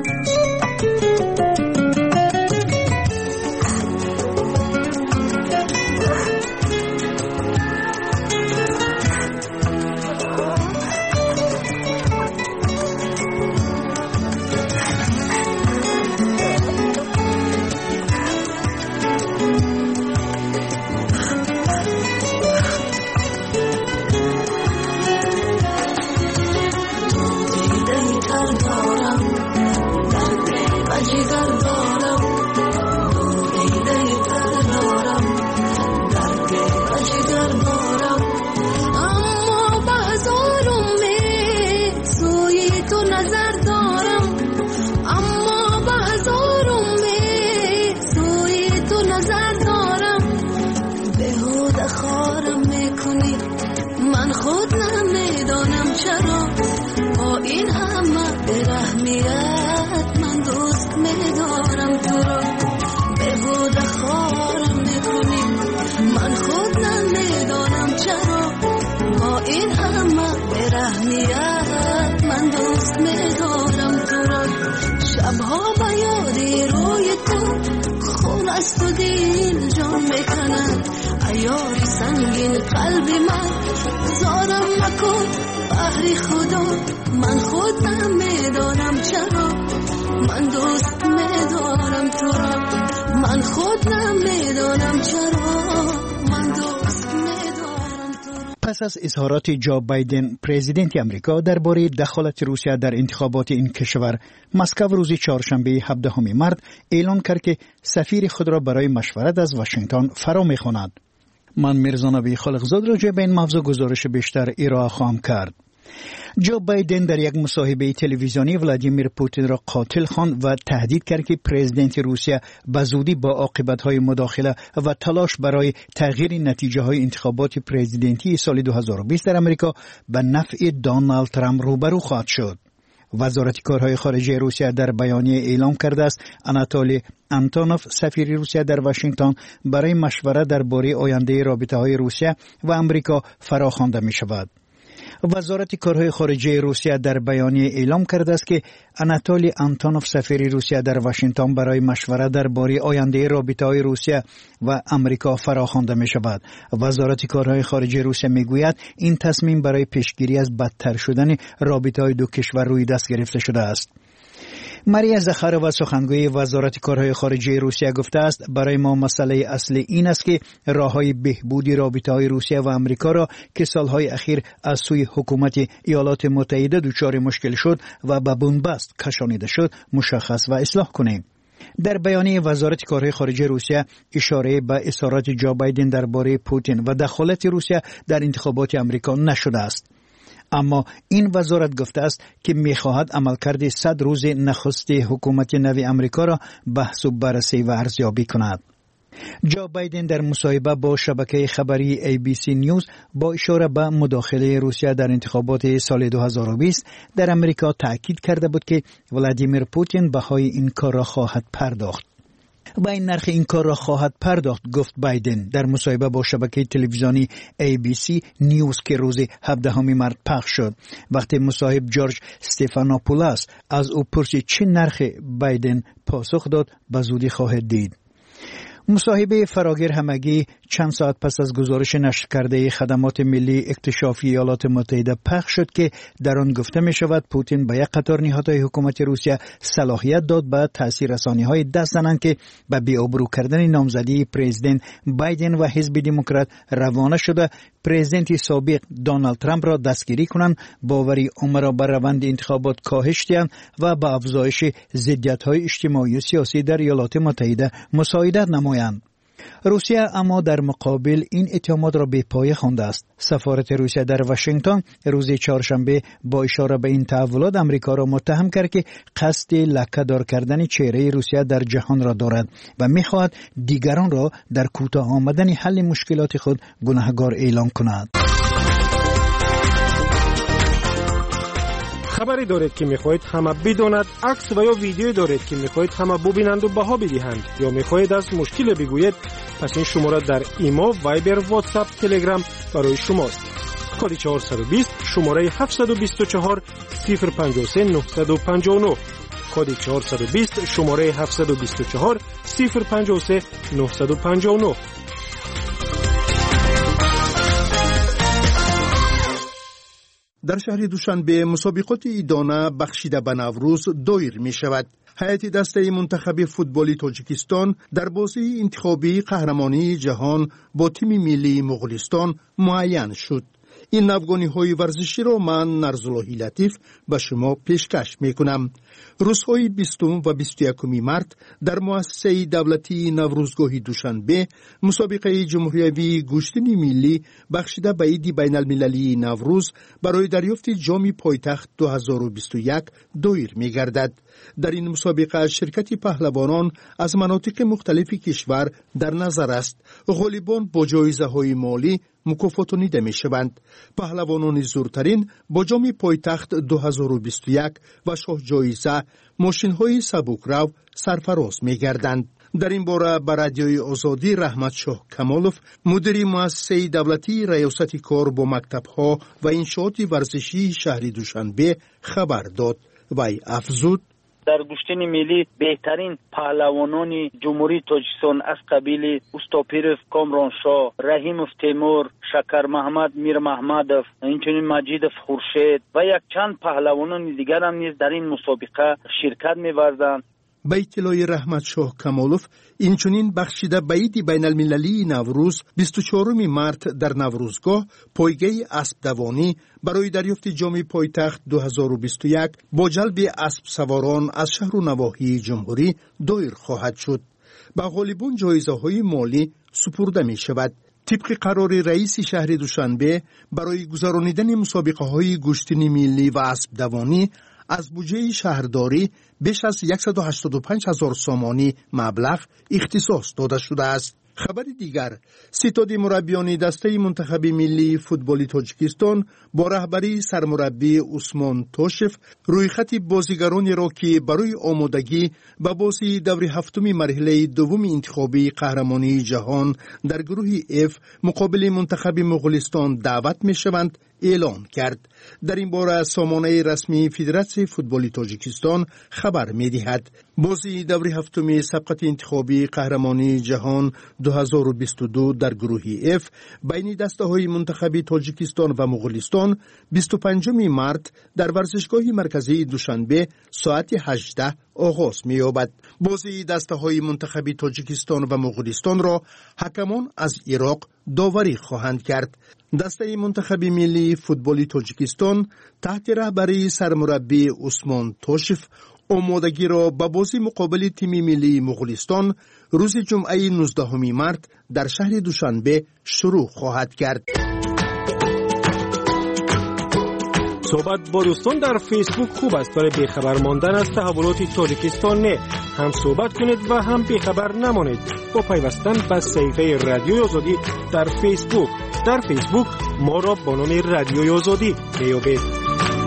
Speaker 19: من خود نمیدانم چرا با این همه برحمیت من دوست میدارم تو را. بهود خارم میکنی، من خود نمیدانم چرا با این همه برحمیت من دوست میدارم تو را. شبها به یادی روی تو خون از تو دل جان میکنن، یاری سنگین قلب من زارم مکن بحری خدا. من خود نمیدانم چرا من دوست میدارم تو را. من خود نمیدانم چرا من دوست میدارم تو را.
Speaker 13: پس از اظهارات جو بایدن پرزیدنت امریکا درباره دخالت روسیه در انتخابات این کشور، مسکو روز چهارشنبه هفدهم مارس اعلان کرد که سفیر خود را برای مشورت از واشنگتن فرا می‌خواند. من میرزا نبی خالقزاد راجع به این موضوع گزارش بیشتر ارائه خواهم کرد. جو بایدن در یک مصاحبه تلویزیونی ولادیمیر پوتین را قاتل خواند و تهدید کرد که پرزیدنت روسیه به زودی با عاقبت‌های مداخله و تلاش برای تغییر نتیجه‌های انتخابات پرزیدنتی سال دو هزار و بیست در امریکا به نفع دونالد ترامپ روبرو خواهد شد. وزارت کارهای خارجه روسیه در بیانیه اعلام کرده است آناتولی آنتونوف سفیر روسیه در واشنگتن برای مشورت درباره آینده رابطه‌های روسیه و امریکا فراخوانده می‌شود. وزارت کارهای خارجه روسیه در بیانیه اعلام کرده است که آناتولی آنتونوف سفیر روسیه در واشنگتن برای مشورت درباره آینده رابطه‌های روسیه و امریکا فراخوانده می‌شود. وزارت کارهای خارجه روسیه میگوید این تصمیم برای پیشگیری از بدتر شدن رابطه‌های دو کشور روی دست گرفته شده است. ماریا زخارova سخنگوی وزارت کارهای خارجه روسیه گفته است برای ما مسئله اصلی این است که راههای بهبودی رابطه‌های روسیه و امریکا را که سالهای اخیر از سوی حکومت ایالات متحده دچار مشکل شد و به بنبست کشانیده شد مشخص و اصلاح کنیم. در بیانیه وزارت کارهای خارجه روسیه اشاره به اظهارات جو بایدن درباره پوتین و دخالت روسیه در انتخابات امریکا نشده است. اما این وزارت گفته است که می‌خواهد عملکرد صد روز نخست حکومت نو آمریکا را بحث و بررسی و ارزیابی کند. جو بایدن در مصاحبه با شبکه خبری ای بی سی نیوز با اشاره به مداخله روسیه در انتخابات سال دو هزار و بیست در امریکا تاکید کرده بود که ولادیمیر پوتین بهای این کار را خواهد پرداخت. و این نرخ این کار را خواهد پرداخت، گفت بایدن در مصاحبه با شبکه تلویزیونی ای بی سی نیوز که روز هفدهم مارس پخش شد. وقتی مصاحب جورج استفانوپولاس از او پرسید چه نرخ، بایدن پاسخ داد به زودی خواهد دید. مصاحبه فراگیر همگی چند ساعت پس از گزارش نشر کرده خدمات ملی اکتشافی ایالات متحده پخش شد که در آن گفته می شود پوتین به یک قطار نهادهای حکومت روسیه صلاحیت داد به تاثیررسانی‌های دست زنند که به بی‌آبرو کردن نامزدی پرزیدنت بایدن و حزب دموکرات روانه شده پرزیدنت سابق دونالد ترامپ را دستگیری کنند، باوری عمر را بر روند انتخابات کاهش دهند و به افزایش ضدیت‌های اجتماعی و سیاسی در ایالات متحده مساعدت نمایند. روسیه اما در مقابل این اتهامات را بی پایه خوانده است. سفارت روسیه در واشنگتن روز چهارشنبه با اشاره به این تحولات امریکا را متهم کرد که قصد لکه‌دار کردن چهره روسیه در جهان را دارد و می‌خواهد دیگران را در کوتاه آمدن حل مشکلات خود گناهکار اعلام کند.
Speaker 6: خبری دارید که میخواهید همه بداند، عکس و یا ویدیو دارید که میخواهید همه ببینند و بها بدهند، یا میخواهید از مشکل بگویید، پس این شماره در ایمو، وایبر، واتساپ، تلگرام برای شماست. کد چهارصد و بیست شماره هفتصد و بیست و چهار صفر پنجاه و سه نهصد و پنجاه و نه. کد چهارصد و بیست شماره هفتصد و بیست و چهار صفر پنجاه و سه نهصد و پنجاه و نه.
Speaker 20: در شهر دوشنبه مسابقات ایدانه بخشیده به نوروز دایر می شود. هیئت دسته منتخب فوتبالی تاجیکستان در بازی انتخابی قهرمانی جهان با تیم ملی مغولستان معین شد. این نوگانی‌های ورزشی را من نرزاللهی لطیف به شما پیشکش می‌کنم. روزهای بیستم و بیست و یکم مارس در مؤسسه دولتی نوروزگاه دوشنبه مسابقه جمهوری گوشتن ملی بخشیده به عید بین المللی نوروز برای دریافت جام پایتخت دو هزار و بیست و یک دایر می‌گردد. در این مسابقه شرکت پهلوانان از مناطق مختلف کشور در نظر است. غالبان با جایزه‌های مالی مکافاتانیده می شوند. پهلوانان زورترین با جام پایتخت دو هزار و بیست و یک و شاه جایزه ماشین های سبکرو سرفراز می گردند. در این باره به رادیوی آزادی رحمت شاه کمالوف مدیر مؤسسه دولتی ریاست کار با مکتب ها و انشاءات ورزشی شهر دوشنبه خبر داد. وی افزود
Speaker 21: در گوشتن ملی بهترین پهلوانان جمهوری تاجیکستان از قبیل استاپیرف، کامرانشاه، رحیموف تیمور، شکر محمد، میر محمدوف، اینچنین مجیدوف خورشید و یک چند پهلوانان دیگر هم نیز در این مسابقه شرکت می‌ورزند.
Speaker 20: به اطلاع رحمت شاه کمالوف اینچنین بخشیده به عید بین المللی نوروز بیست و چهارم مارس در نوروزگاه پایگاه اسب دوانی برای دریافت جام پایتخت دو هزار و بیست و یک با جلب اسب سواران از شهر و نواحی جمهوری دایر خواهد شد. به غالبان جایزه های مالی سپرده می شود. طبق قرار رئیس شهر دوشنبه برای گذرانیدن مسابقه های گوشتن ملی و اسب دوانی از بودجه شهرداری بیش از صد و هشتاد و پنج هزار سامانی مبلغ اختصاص داده شده است. خبر دیگر، ستاد مربیان دسته منتخب ملی فوتبالی تاجیکستان با رهبری سرمربی عثمان توشف روی خط بازیگرانی را که برای آمادگی به بازی دور هفتم مرحله دوم انتخابی قهرمانی جهان در گروه اف مقابل منتخب مغولستان دعوت می شوند اعلان کرد. در این باره سامانه رسمی فدراسیون فوتبالی تاجیکستان خبر می دهد. بازی دور هفتم سبقت انتخابی قهرمانی جهان دو هزار و بیست و دو در گروه اف بین دسته های منتخب تاجیکستان و مغولستان بیست و پنجم مارس در ورزشگاه مرکزی دوشنبه ساعت هجده آغاز می یابد. بازی دسته های منتخب تاجیکستان و مغولستان را حکمان از عراق داوری خواهند کرد. دسته منتخب ملی فوتبالی تاجیکستان تحت رهبری سرمربی عثمان توشف آمادگی را به بازی مقابل تیم ملی مغولستان روز جمعه نوزدهم مارس در شهر دوشنبه شروع خواهد کرد.
Speaker 6: صحبت با دوستان در فیسبوک خوب است، ولی بیخبر ماندن از تحولات تاجیکستان نه. هم صحبت کنید و هم بیخبر نمانید با پیوستن به صفحه رادیوی آزادی در فیسبوک. در فیسبوک ما را با نام رادیوی آزادی بیابید.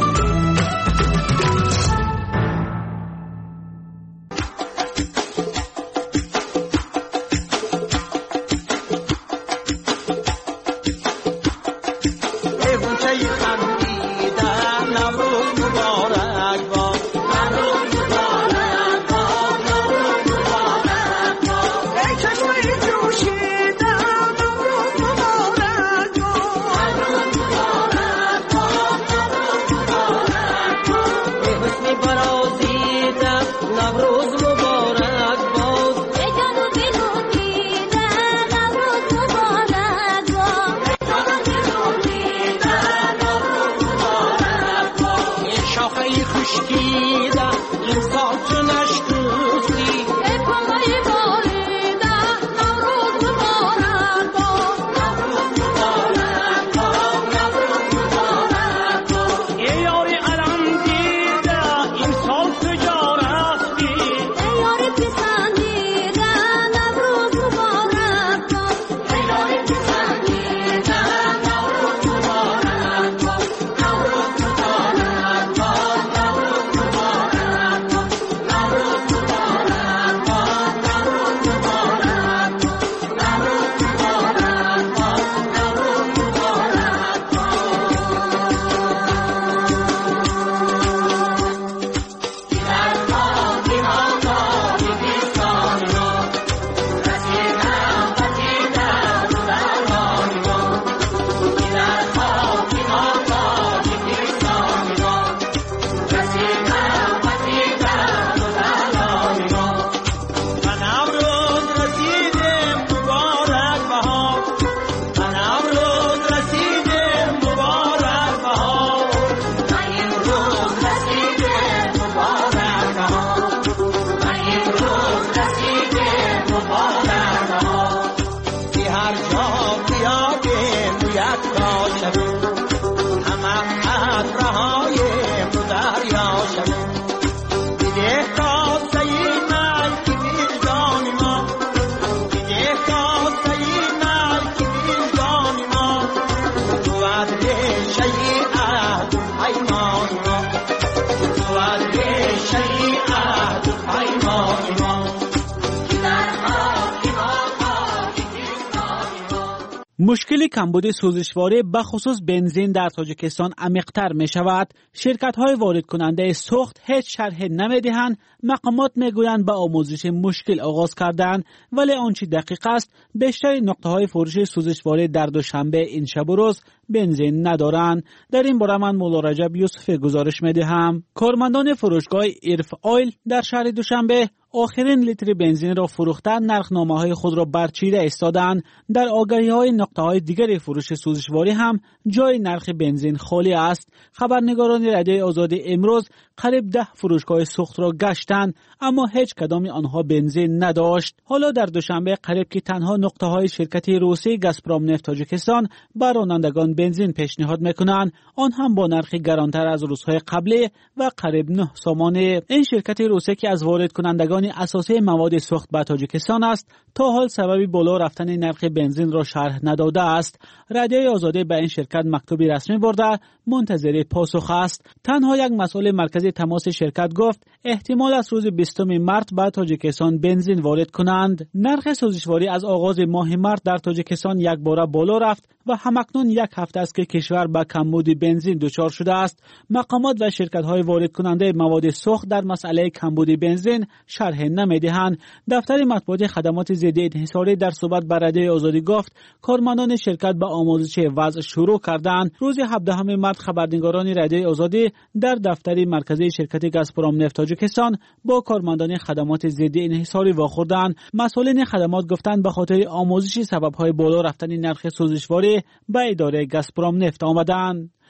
Speaker 4: مشکل کمبود سوزشواره به خصوص بنزین در تاجیکستان عمیق‌تر می شود. شرکت های وارد کننده سوخت هیچ شرح نمی دهند. مقامات می گویند به آموزش مشکل آغاز کردند، ولی آنچه دقیق است بیشتر نقطه های فروش سوزشواره در دوشنبه این شب و روز بنزین ندارند. در این باره من مولا رجب یوسف گزارش می دهم. کارمندان فروشگاه ایرف آیل در شهر دوشنبه آخرین لیتر بنزین را فروختن نرخنامه های خود را برچیده ایستادند. در آگهی های نقطه های دیگر فروش سوزشواری هم جای نرخ بنزین خالی است. خبرنگاران رادیوی آزادی امروز قریب ده فروشگاه سوخت را گشتند، اما هیچ کدام آنها بنزین نداشت. حالا در دوشنبه قریب که تنها نقطه های شرکت روسی گازپروم نفت تاجیکستان بر رانندگان بنزین پیشنهاد میکنند، آن هم با نرخ گرانتر از روزهای قبلی و قریب نه سامانه. این شرکت روسی که از وارد کنندگان اساسی مواد سوخت به تاجیکستان است، تا حال سبب بالا رفتن نرخ بنزین را شرح نداده است. رادیوی آزادی به این شرکت مکتوبی رسمی برده منتظر پاسخ است. تنها یک مسئول مرکزی تماس شرکت گفت احتمال از روز بیستم مارس به تاجیکستان بنزین وارد کنند. نرخ سوزشواری از آغاز ماه مارس در تاجیکستان یک بار بالا رفت و همکنون یک هفته است که کشور به کمبود بنزین دچار شده است. مقامات و شرکت‌های وارد کننده مواد سوخت در مسئله کمبود بنزین شرح نمی‌دهند. دفتر مطبوعات خدمات ضد انحصاری در صحبت با رادیوی آزادی گفت کارمندان شرکت به آموزش وضع شروع کردند. روز هفدهم مارس خبرنگاران رادیوی آزادی در دفتر مرکزی شرکت گازپروم نفت تاجیکستان با کارمندان خدمات ضد انحصاری واخوردند. مسئولین خدمات گفتند به خاطر آموزش سبب‌های بالا رفتن نرخ سوزشواری به اداره گازپروم نفت آمدند.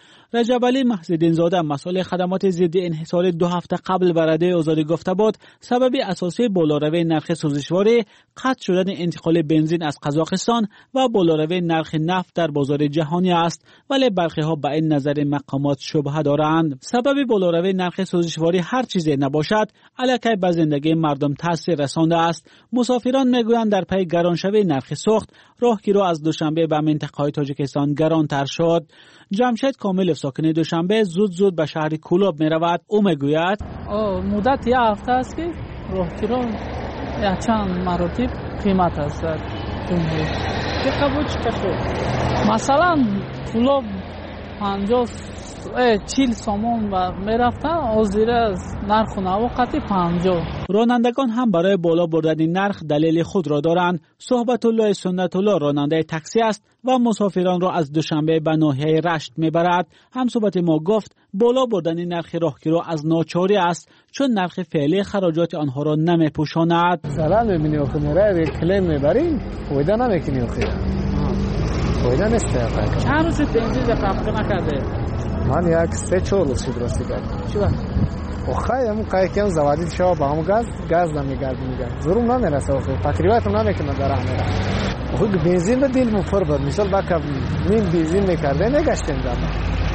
Speaker 4: رجب علی محضدین زاده مسئول خدمات ضد انحصار دو هفته قبل به رادیوی آزادی گفته بود سبب اساسی بالاروی نرخ سوزشواری قطع شدن انتقال بنزین از قزاقستان و بالاروی نرخ نفت در بازار جهانی است، ولی برخی ها به این نظر مقامات شبهه دارند. سبب بالاروی نرخ سوزشواری هر چیزی نباشد الکی به زندگی مردم تاثیر رسانده است. مسافران میگویند در پی گرانشوی نرخ سوخت راهگیرو از دوشنبه به منطقه‌های تاجیکستان گرانتر شد. جمشید کاملوف ساکن دوشنبه زود زود به شهر کولوب می رود. او میگوید
Speaker 5: مدت یک هفته است که راهگیرو یک چند مراتب قیمت است. که قبول چقدر مثلا کولوب پنجاه چیل سامان و میرفتن آزیر از نرخ و نواقتی پنجاه.
Speaker 4: رانندگان هم برای بالا بردن نرخ دلیل خود را دارند. صحبت الله سنت الله راننده تاکسی است و مسافران را از دوشنبه به ناحیه رشت میبرد. هم صحبت ما گفت بالا بردن نرخ راهگیرو از ناچاری است چون نرخ فعلی خراجات آنها را نمیپوشاند.
Speaker 5: سلام میبینی آخه میره کلیم میبرین ویدا نمیکنی آخه ویدا نسته چند روز بنزین دفعه نکرده. من یک سه چهار روز شد راستی کردم. چی بود؟ آخه همون که هم زوادی شو با هم گاز گاز نمیگرد میگه. ضرور نمیرسه آخه تقریبا تو نمیکنه در راه میره. آخه بنزین به دل مفر بود. مثال با که نیم بنزین میکرده نگشتیم دام.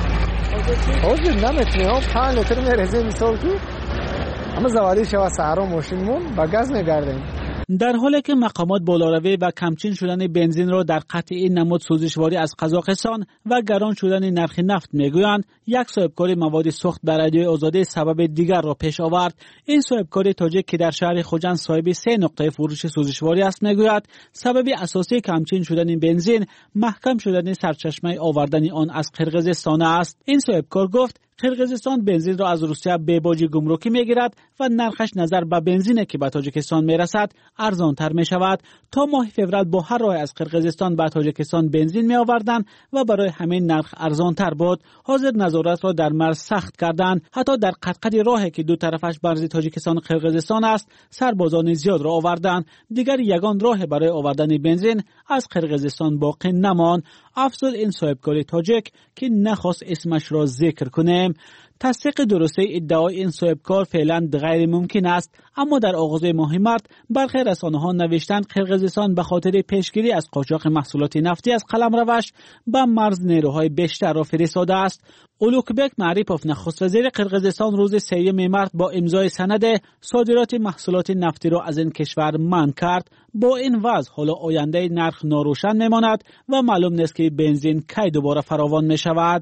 Speaker 5: آخه نمیتونیم پنج لیتر میرسه مثال که اما زوادی شو سعرا ماشینمون با گاز میگردیم.
Speaker 4: در حالی که مقامات بالاروی و کمچین شدن بنزین را در قطع این نمود سوزشواری از قزاقستان و گران شدن نرخ نفت میگویند، یک صاحبکار مواد سوخت در رادیوی آزادی سبب دیگر را پیش آورد. این صاحبکار تاجیک که در شهر خوجند صاحب سه نقطه فروش سوزشواری است میگوید سبب اساسی کمچین شدن بنزین محکم شدن سرچشمه آوردن آن از قرقیزستان است. این صاحبکار گفت قرقیزستان بنزین را از روسیه به باج گمرکی میگیرد و نرخش نظر به بنزینی که به تاجیکستان میرسد ارزانتر می شود. تا ماه فوریه با هر راه از قرقیزستان به تاجیکستان بنزین می آوردند و برای همین نرخ ارزانتر بود. حاضر نظارت را در مرز سخت کردند. حتی در قطقط راهی که دو طرفش مرز تاجیکستان و قرقیزستان است سربازان زیاد را آوردند. دیگر یگان راه برای آوردن بنزین از قرقیزستان باقی نماند. افزود این صاحبکار تاجیک که نخواست اسمش را ذکر کنیم. تصدیق درسته ادعای این صاحبکار فعلا غیر ممکن است، اما در آغاز ماه مارت برخی رسانه‌ها نوشتند قرقیزستان به خاطر پیشگیری از قاچاق محصولات نفتی از قلمروش به مرز نیروهای بیشتر را فرستاده است. اولوکبک معریپوف نخست وزیر قرقیزستان روز سوم مارت با امضای سند صادرات محصولات نفتی را از این کشور منع کرد. با این وضع حالا آینده نرخ ناروشن میماند و معلوم نیست که بنزین کی دوباره فراوان می شود.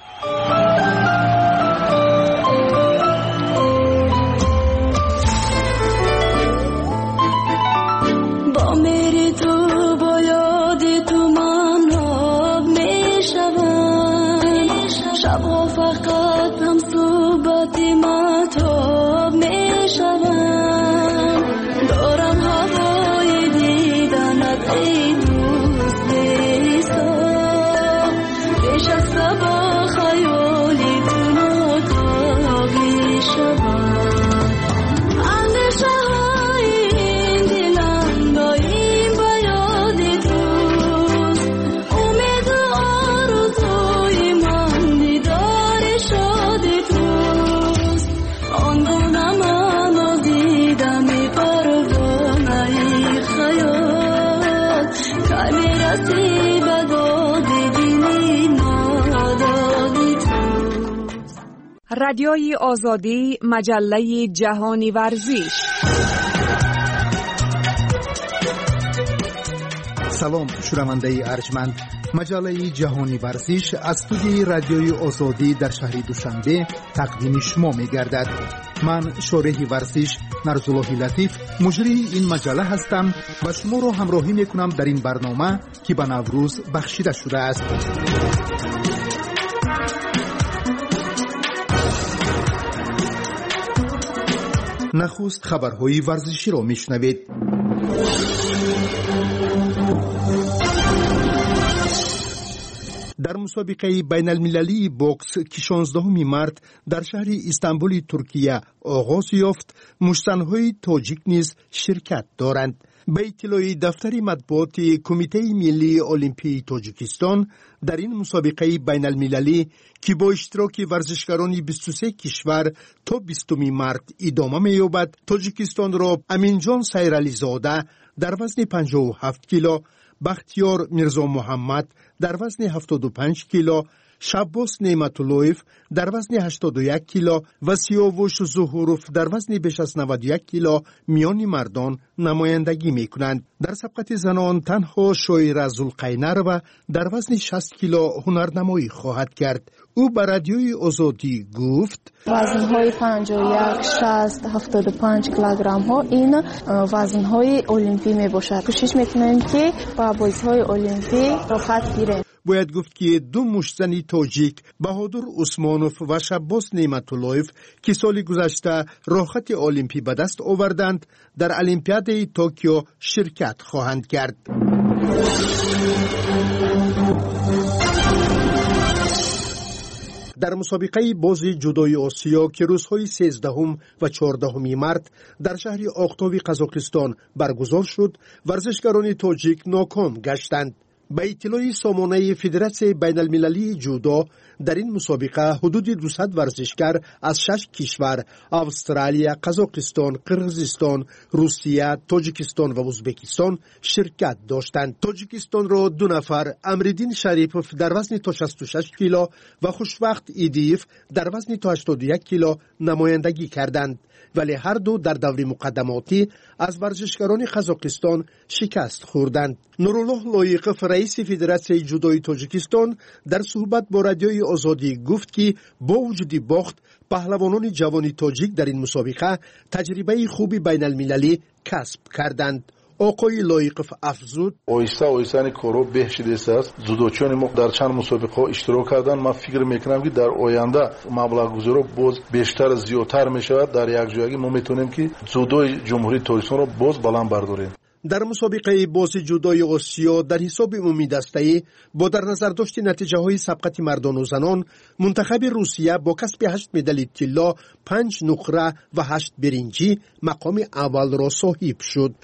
Speaker 22: رادیوی آزادی، مجله جهانی ورزش.
Speaker 20: سلام شنونده ارجمند، مجله جهانی ورزش از استودیوی رادیوی آزادی در شهر دوشنبه تقدیم شما می گردد. من شارح ورزش نرزالله لطیف مجری این مجله هستم و شما را همراهی می کنم در این برنامه که به نوروز بخشیده شده است. نخست خبرهای ورزشی را میشنوید. در مسابقه بین المللی بوکس که شانزدهم مارت در شهر استانبول ترکیه آغاز یافت، مشت‌های تاجیک نیز شرکت دارند. به اطلاع دفتر مطبوعات کمیته ملی المپی تاجیکستان، در این مسابقه بین المللی که با اشتراک ورزشکاران بیست و سه کشور تا بیستم مارس ادامه می‌یابد، تاجیکستان را امینجان سیرعلی زاده در وزن پنجاه و هفت کیلو، بختیار میرزا محمد در وزن هفتاد و پنج کیلو، شباس نعمت‌اللهیف در وزن هشتاد و یک کیلو و سیاوش ظهوروف در وزن بیش از نود و یک کیلو میان مردان نمایندگی می‌کنند. در سبقت زنان تنها شایره ذوالقینر و در وزن شصت کیلو هنرنمایی خواهد کرد. او به رادیوی آزادی گفت:
Speaker 1: وزن‌های پنجاه و یک، شصت، هفتاد و پنج کیلوگرم ها این وزن‌های المپی میباشد. کوشش می‌کنیم که با بازی‌های المپی راحت گیریم.
Speaker 20: باید گفت که دو مشتزنی تاجیک بهادر عثمانوف و شباس نعمت‌اللهیف که سال گذشته راحت المپی به دست آوردند، در المپیاد توکیو شرکت خواهند کرد. در مسابقه بازی جودوی آسیا که روزهای سیزدهم و چهاردهم مارس در شهر آختاوی قزاقستان برگزار شد، ورزشکاران تاجیک ناکام گشتند. به اطلاع سامانه فدراسیون بین المللی جودو، در این مسابقه حدود دویست ورزشکار از شش کشور استرالیا، قزاقستان، قرقیزستان، روسیه، تاجیکستان و ازبکستان شرکت داشتند. تاجیکستان را دو نفر، امردین شریپوف در وزن تا شصت و شش کیلو و خوشوقت ایدیف در وزن تا هشتاد و یک کیلو نمایندگی کردند، ولی هر دو در دور مقدماتی از ورزشکاران قزاقستان شکست خوردند. نورالله لایقف رئیس فدراسیون جودوی تاجیکستان در صحبت با رادیوی آزادی گفت که با وجود باخت، پهلوانان جوان تاجیک در این مسابقه تجربه خوبی بین المللی کسب کردند. آقای لایقف افزود:
Speaker 7: آیسته آیسته کارو بهشیدست است. جودوچیان ما در چند مسابقه اشتراک کردن. من فکر میکنم که در آینده مبلغ گذاری باز بیشتر زیادتر میشود. در یک جایی ما میتونیم که جودوی جمهوری تاجیکستان رو باز بلند برداریم.
Speaker 20: در مسابقه بازی جودوی آسیا در حساب عمومی دسته‌ای با در نظر داشت نتیجه های سبقت مردان و زنان، منتخب روسیه با کسب هشت مدال طلا، پنج نقره و هشت برنجی مقام اول را صاحب شد.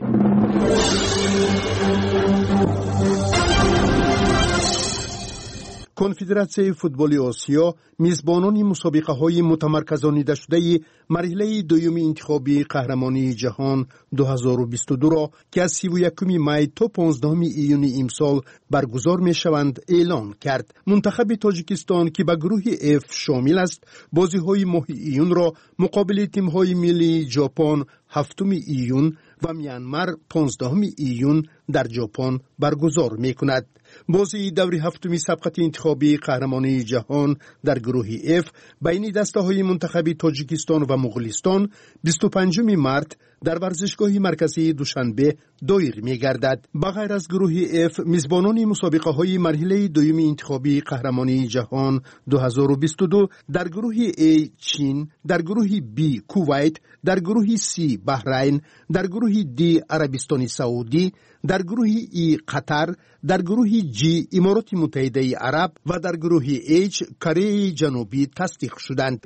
Speaker 20: کنفدراسیون فوتبال آسیا میزبانان مسابقه های متمرکزانیده شده مرحله دوم انتخابی قهرمانی جهان دو هزار و بیست و دو را که از سی و یکم می تا پانزدهم ایون امسال برگزار می شوند اعلان کرد. منتخب تاجیکستان که به گروه اف شامل است، بازی های ماه ایون را مقابل تیم های ملی ژاپن هفتم ایون و میانمار پانزدهم ایون در ژاپن برگزار می کند. بازی دور هفتم سبقت انتخابی قهرمانی جهان در گروه اف بین دسته های منتخب تاجیکستان و مغولستان بیست و پنجم مارس در ورزشگاه مرکزی دوشنبه دایر می گردد. بغیر از گروه اف، میزبانان مسابقه های مرحله دوم انتخابی قهرمانی جهان دو هزار و بیست و دو در گروه A چین، در گروه B کویت، در گروه C بحرین، در گروه D عربستان سعودی، در گروه E قطر، در گروه G امارات متحده عرب و در گروه H کره جنوبی تصدیق شدند.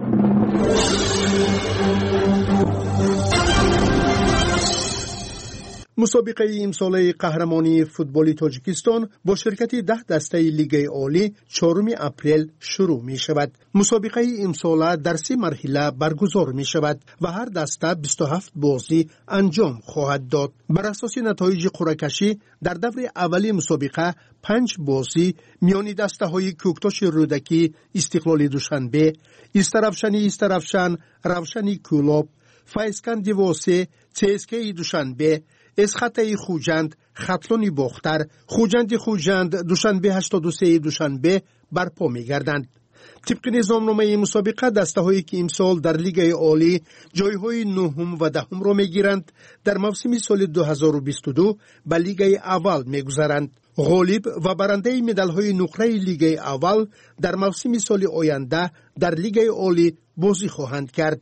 Speaker 20: مسابقه امسال قهرمانی فوتبال تاجیکستان با شرکت ده دسته لیگ عالی چهارم اپریل شروع می شود. مسابقه امسال در سه مرحله برگزار می شود و هر دسته بیست و هفت بازی انجام خواهد داد. بر اساس نتایج قرعه کشی در دور اولی مسابقه پنج بازی میان دسته های کوکتاش رودکی استقلال دوشنبه، استرافشانی استرافشان، روشنی کولاب، فایسکن دیواسه، چسکی دوشنبه، اسخطه خوجند، خطلونی باختر، خوجند خوجند دوشنبه هشتاد و سه دوشنبه برپا می گردند. طبق نظامنامه مسابقه دسته هایی که امسال در لیگ عالی جای های نهم و دهم را می گیرند در موسم سال دو هزار و بیست و دو به لیگ اول می گذرند. غالب و برنده مدال های نقره لیگ اول در موسم سال آینده در لیگ عالی بازی خواهند کرد.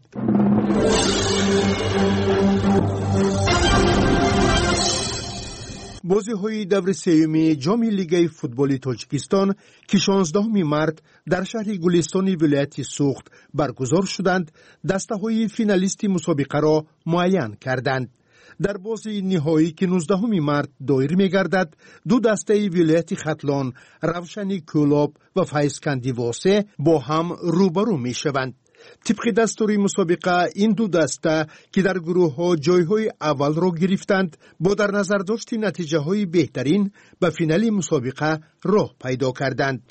Speaker 20: بازی های دور سیوم جام لیگ فوتبال تاجیکستان که شانزدهم مارس در شهر گلستان ولایت سوخت برگزار شدند، دسته های فینالیست مسابقه را معین کردند. در بازی نهایی که نوزدهم مارت دایر می‌گردد، دو دسته ولایت ختلان، روشنی کولاب و فیضکندی واسه با هم روبرو می‌شوند. طبق دستور مسابقه این دو دسته که در گروه ها جای های اول را گرفتند با در نظر داشت نتیجه های بهترین به فینال مسابقه راه پیدا کردند.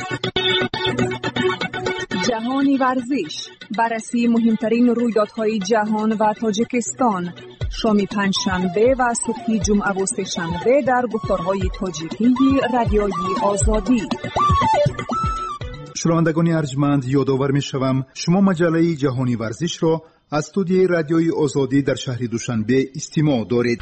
Speaker 22: جهانی ورزش، بررسی مهمترین رویدادهای جهان و تاجیکستان، شام پنجشنبه و صبح جمعه و سه‌شنبه در گفتارهای تاجیکی رادیوی آزادی.
Speaker 20: شنوندگان ارجمند، یادآور می‌شوم شما مجله جهانی ورزش را از استودیوی رادیوی آزادی در شهر دوشنبه استماع دارید.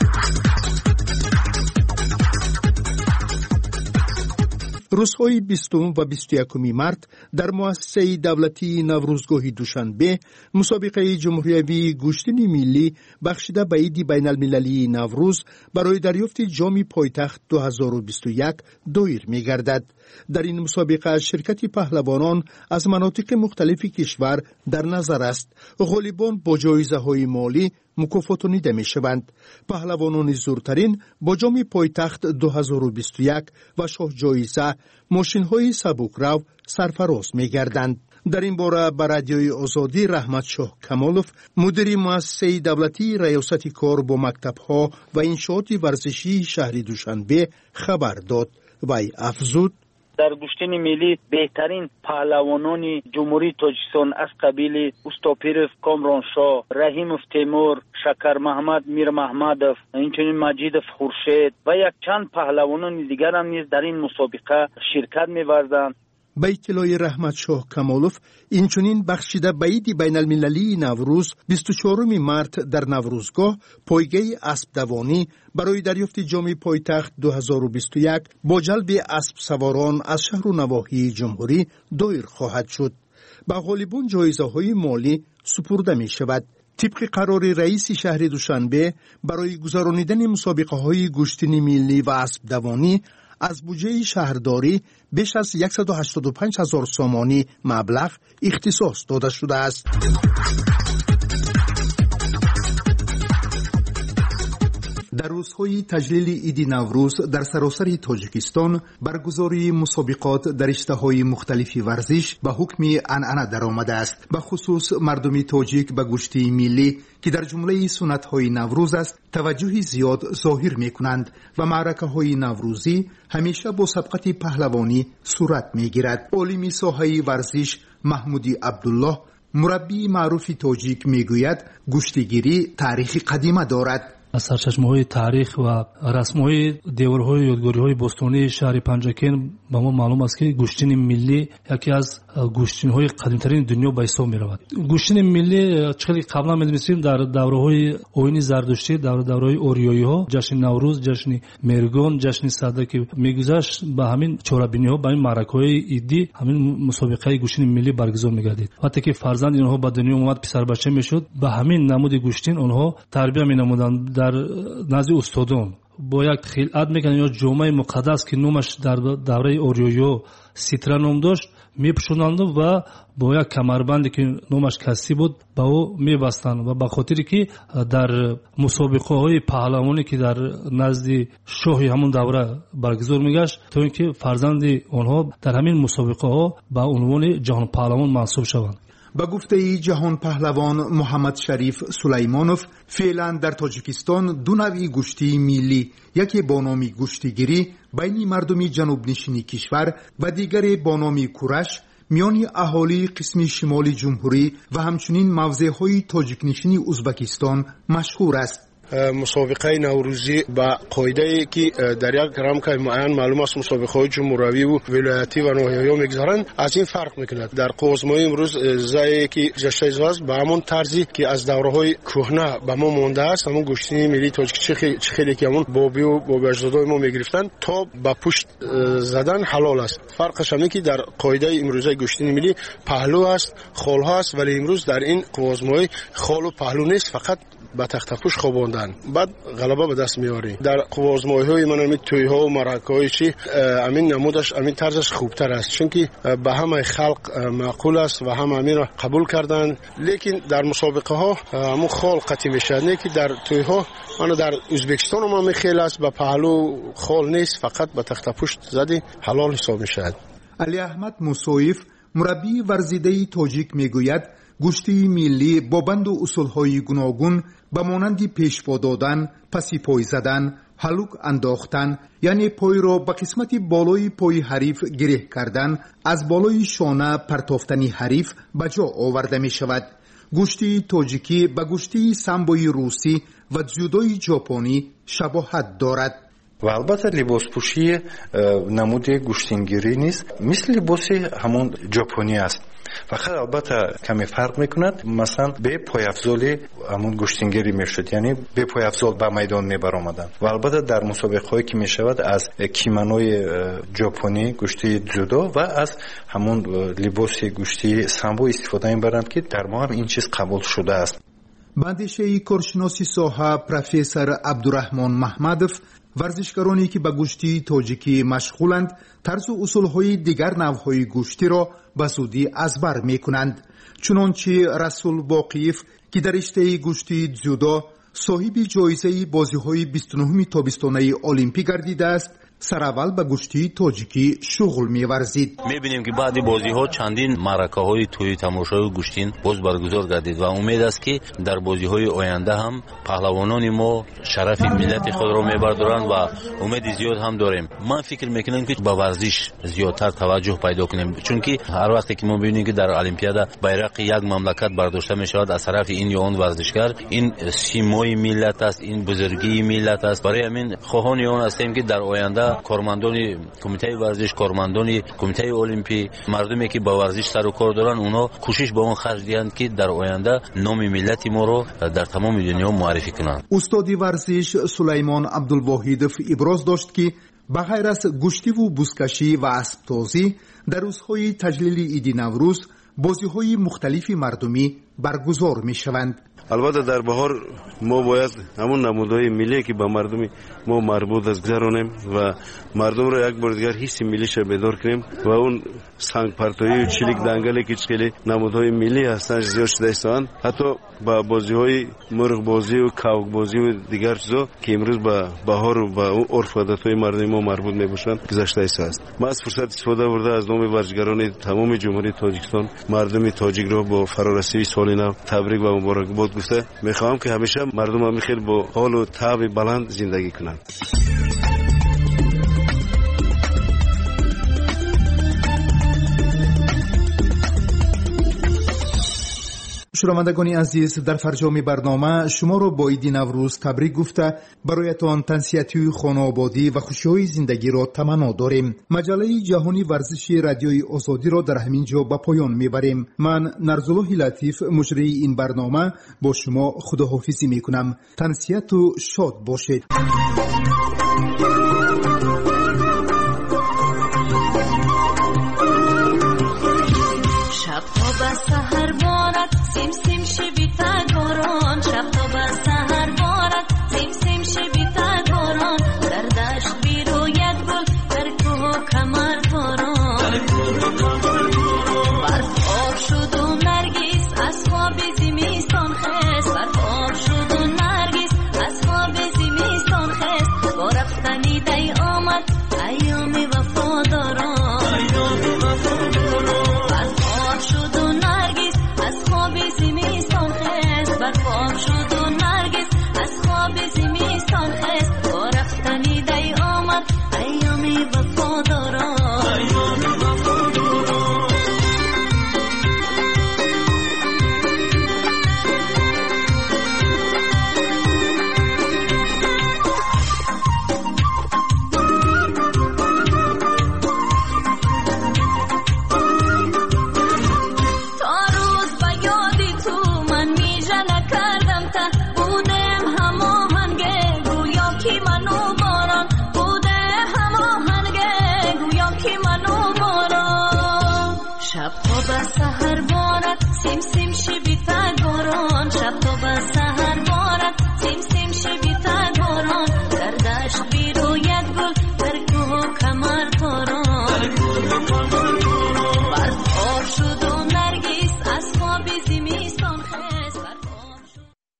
Speaker 20: روزهای بیستم و بیست و یکم مارت در مؤسسه دولتی نوروزگاه دوشنبه مسابقه جمهوری گوشتنی ملی بخشیده به عید بین المللی نوروز برای دریافت جام پایتخت دو هزار و بیست و یک دایر می‌گردد. در این مسابقه شرکت پهلوانان از مناطق مختلف کشور در نظر است. غالبان با جایزه‌های مالی مکافاتانیده می‌شوند. پهلوانان زورترین با جام پایتخت دو هزار و بیست و یک و شاه جایزه ماشین‌های سبکرو سرفراز می‌گردند. در این باره به رادیوی آزادی رحمت شاه کمالوف، مدیر مؤسسه دولتی ریاست کار با مکتب‌ها و انشاءات ورزشی شهر دوشنبه خبر داد. وی افزود:
Speaker 21: در گشتن ملی بهترین پهلوانان جمهوری تاجیکستان از قبیل استاپیرف کامرانشاه، رحیموف تیمور، شکر محمد میر محمدوف، اینچنین مجیدوف خورشید و یک چند پهلوانان دیگر هم نیز در این مسابقه شرکت می‌ورزند.
Speaker 20: به اطلاع رحمت شاه کمالوف، اینچنین بخشیده به عید بین المللی نوروز بیست و چهارم مارت در نوروزگاه پایگاه اسب دوانی برای دریافت جام پایتخت دو هزار و بیست و یک با جلب اسب سواران از شهر و نواحی جمهوری دایر خواهد شد. به غالبان جایزه‌های مالی سپرده می شود. طبق قرار رئیس شهر دوشنبه برای گذرانیدن مسابقه‌های گوشتنی ملی و اسب دوانی از بودجه شهرداری بیش از صد و هشتاد و پنج هزار سامانی مبلغ اختصاص داده شده است. در روزهای تجلیل عید نوروز در سراسر تاجیکستان برگزاری مسابقات در رشته‌های مختلف ورزش به حکم عنعنه درآمده است. به خصوص مردم تاجیک به گوشتی ملی که در جمله سنت‌های نوروز است توجه زیاد ظاهر می‌کنند و معرکه‌های نوروزی همیشه با سبقت پهلوانی صورت می‌گیرد. عالم ساحه ورزش محمودی عبدالله، مربی معروف تاجیک، می‌گوید گوشتگیری تاریخ قدیمه دارد.
Speaker 18: از سرچشمه‌های تاریخ و رسم‌های دیوارهای یادگاری‌های باستانی شهر پنجکن به ما معلوم است که گوشتن ملی یکی از گوشتن‌های قدیمی‌ترین دنیا به حساب می‌رود. گوشتن ملی چقدر قبلا می‌دونستیم در دوره‌های آیین زردشتی، در دوره‌های اوریایی‌ها، جشن نوروز، جشن مرگان، جشن سده که می‌گذشت به همین چورابینی‌ها، به این معرکه‌های عیدی، همین مسابقه گوشتن ملی برگزار می‌گردید. وقتی که فرزند اینها به دنیا اومد، پسر بچه می‌شد، به همین نمود گوشتن آنها تربیت می‌نمودند. در نزد استادان با یک خلعت میکنن یا جامعه مقدس که نامش در دوره اوریایو سیترا نام داشت میپوشوندند و با یک کمربندی که نامش کسی بود با او میبستند و به خاطری که در مسابقه های پهلوانی که در نزد شاه همون دوره برگزار میگشت تا اینکه فرزند آنها در همین مسابقه ها به عنوان جهان پهلوان محسوب شوند.
Speaker 20: با گفته جهان پهلوان محمد شریف سلیمانوف، فعلا در تاجیکستان دو نوع گوشتی ملی، یکی با نام گوشتگیری بین مردم جنوب نشینی کشور و دیگری با نام کورش میان اهالی قسم شمال جمهوری و همچنین موضع‌های تاجیک نشینی ازبکستان مشهور است.
Speaker 9: مسابقه نوروزی با قاعده که در یک رمز معین معلوم است مسابقه جمهوری و ولایتی و ناحیه‌ای میگذارند از این فرق میکند. در قوزمای امروز زایی که جشن است به همون طرزی که از دوره‌های کهنه به ما مونده است، همون گوشتنی ملی تاجیک چه خیلی که همون بابی و بابی اجدادای ما میگرفتن تا با پشت زدن حلال است. فرقش اینه که در قاعده امروزه گوشتنی ملی پهلو است، خال ها است، ولی امروز در این قوزمای خال و پهلو نیست، فقط به تخت پوش خوابوندن، بعد غلبه به دست میاری. در آزمایش‌های من همین توی‌ها و مرکه‌های چی همین نمودش همین طرزش خوبتر است، چون که به همه خلق معقول است و همه همین را قبول کردن. لیکن در مسابقه ها همون خال قطعی میشه، نه که در توی‌ها من در ازبکستان ما میخیل است به پهلو خال نیست، فقط به تخت پوش زدی حلال حساب میشه.
Speaker 20: علی احمد موسویف مربی ورزیده تاجیک میگوید گوشتی ملی با بند و اصولهای گوناگون به مانند پیشوا دادن، پسی پای زدن، هلوک انداختن، یعنی پای را به قسمت بالای پای حریف گره کردن، از بالای شانه پرتافتنی حریف به جا آورده می شود. گوشتی تاجیکی به گوشتی سامبوی روسی و جودوی ژاپنی شباهت دارد.
Speaker 3: و البته لباس پوشی نمود گوشتینگیری نیست، مثل لباس همون ژاپنی است، فقط البته کمی فرق میکند. مثلا به پایافزال همون گوشتینگیری میشد، یعنی به پایافزال به میدان میبر آمدن. و البته در مسابقه هایی که میشود از کیمانوی ژاپنی گوشتی جودو و از همون لباس گوشتی سامبو استفاده میبرند که در ما هم این چیز قبول شده است.
Speaker 20: بندیشه کارشناسی ساحه پروفسور عبدالرحمن محمدов ورزشکارانی که به گوشتی تاجیکی مشغولند طرز و اصولهای دیگر نوعهای گوشتی را به زودی ازبر می کنند. چنانچه رسول باقیف که در رشته گوشتی جودو صاحب جایزه بازی‌های بیست و نهم تابستانه المپیک گردیده است، سراول به گوشتی تاجیکی شغل می‌ورزید.
Speaker 10: می‌بینیم که بعد بازی‌ها چندین معرکه‌های توی تماشای گوشتین باز برگزار گردید و امید است که در بازی‌های آینده هم پهلوانان ما شرف ملت خود را می‌بردارند و امید زیاد هم داریم. من فکر می‌کنم که با ورزش زیادتر توجه پیدا کنیم، چون که هر وقتی که ما ببینیم که در المپیاد بیرق یک مملکت برداشته می‌شود از طرف این یا آن ورزشکار، این سیمای ملت است، این بزرگی ملت است. برای همین خواهان آن هستیم که در آینده کارمندان کمیته ورزش، کارمندان کمیته المپی، مردمی که با ورزش سر و کار دارن، اونا کوشش به اون خرج دهند که در آینده نام ملت ما رو در تمام دنیا معرفی کنند.
Speaker 20: استاد ورزش سلیمان عبدالواحدов ابراز داشت که بغیر از گوشتی و بزکشی و اسب‌تازی در روزهای تجلیل عید نوروز بازی‌های مختلفی مردمی برگزار می‌شوند.
Speaker 23: البته در بهار ما باید همون نمودهای ملی که به مردم ما مربوط است گذرانیم و مردم را یک بار دیگر حس ملیش بیدار کنیم و اون سنگ پرتایی و چلیک دنگلی که خیلی نمودهای ملی هستند زیاد شده هستند، حتی با بازی‌های مرغ بازی و کاوک بازی و دیگر چیزا که امروز به بهار و به عرف و عادت‌های مردم ما مربوط میباشند گذشته است. ما از فرصت استفاده برده از نام ورزشکاران تمام جمهوری تاجیکستان مردم تاجیک را با فرارسیدن سال نو تبریک و مبارکباد گفته میخوام که همیشه مردم هم خیلی با حال و طبع بلند زندگی کنند.
Speaker 20: شنوندگان عزیز، در فرجام برنامه شما را با عید نوروز تبریک گفته برایتان تنسیتی خانوادگی و خوشی‌های زندگی را تمنا داریم. مجله جهانی ورزش رادیوی آزادی را در همین جا به پایان میبریم. من نرزالله لطیف مجری این برنامه با شما خداحافظی میکنم. تنسیت و شاد باشید.
Speaker 19: سیم سیم شبیت باران، شب تا به سحر بارد سیم سیم شبیت باران، در دشت بیروید گل در کوه و کمر باران، برف آب شد و نرگس از خواب زمستان خست، برف آب شد و نرگس از خواب زمستان خست، با رفتنی دی آمد ایام وفاداران، ایام وفاداران، برف آب شد و نرگس از خواب زمستان خست، برف آب شد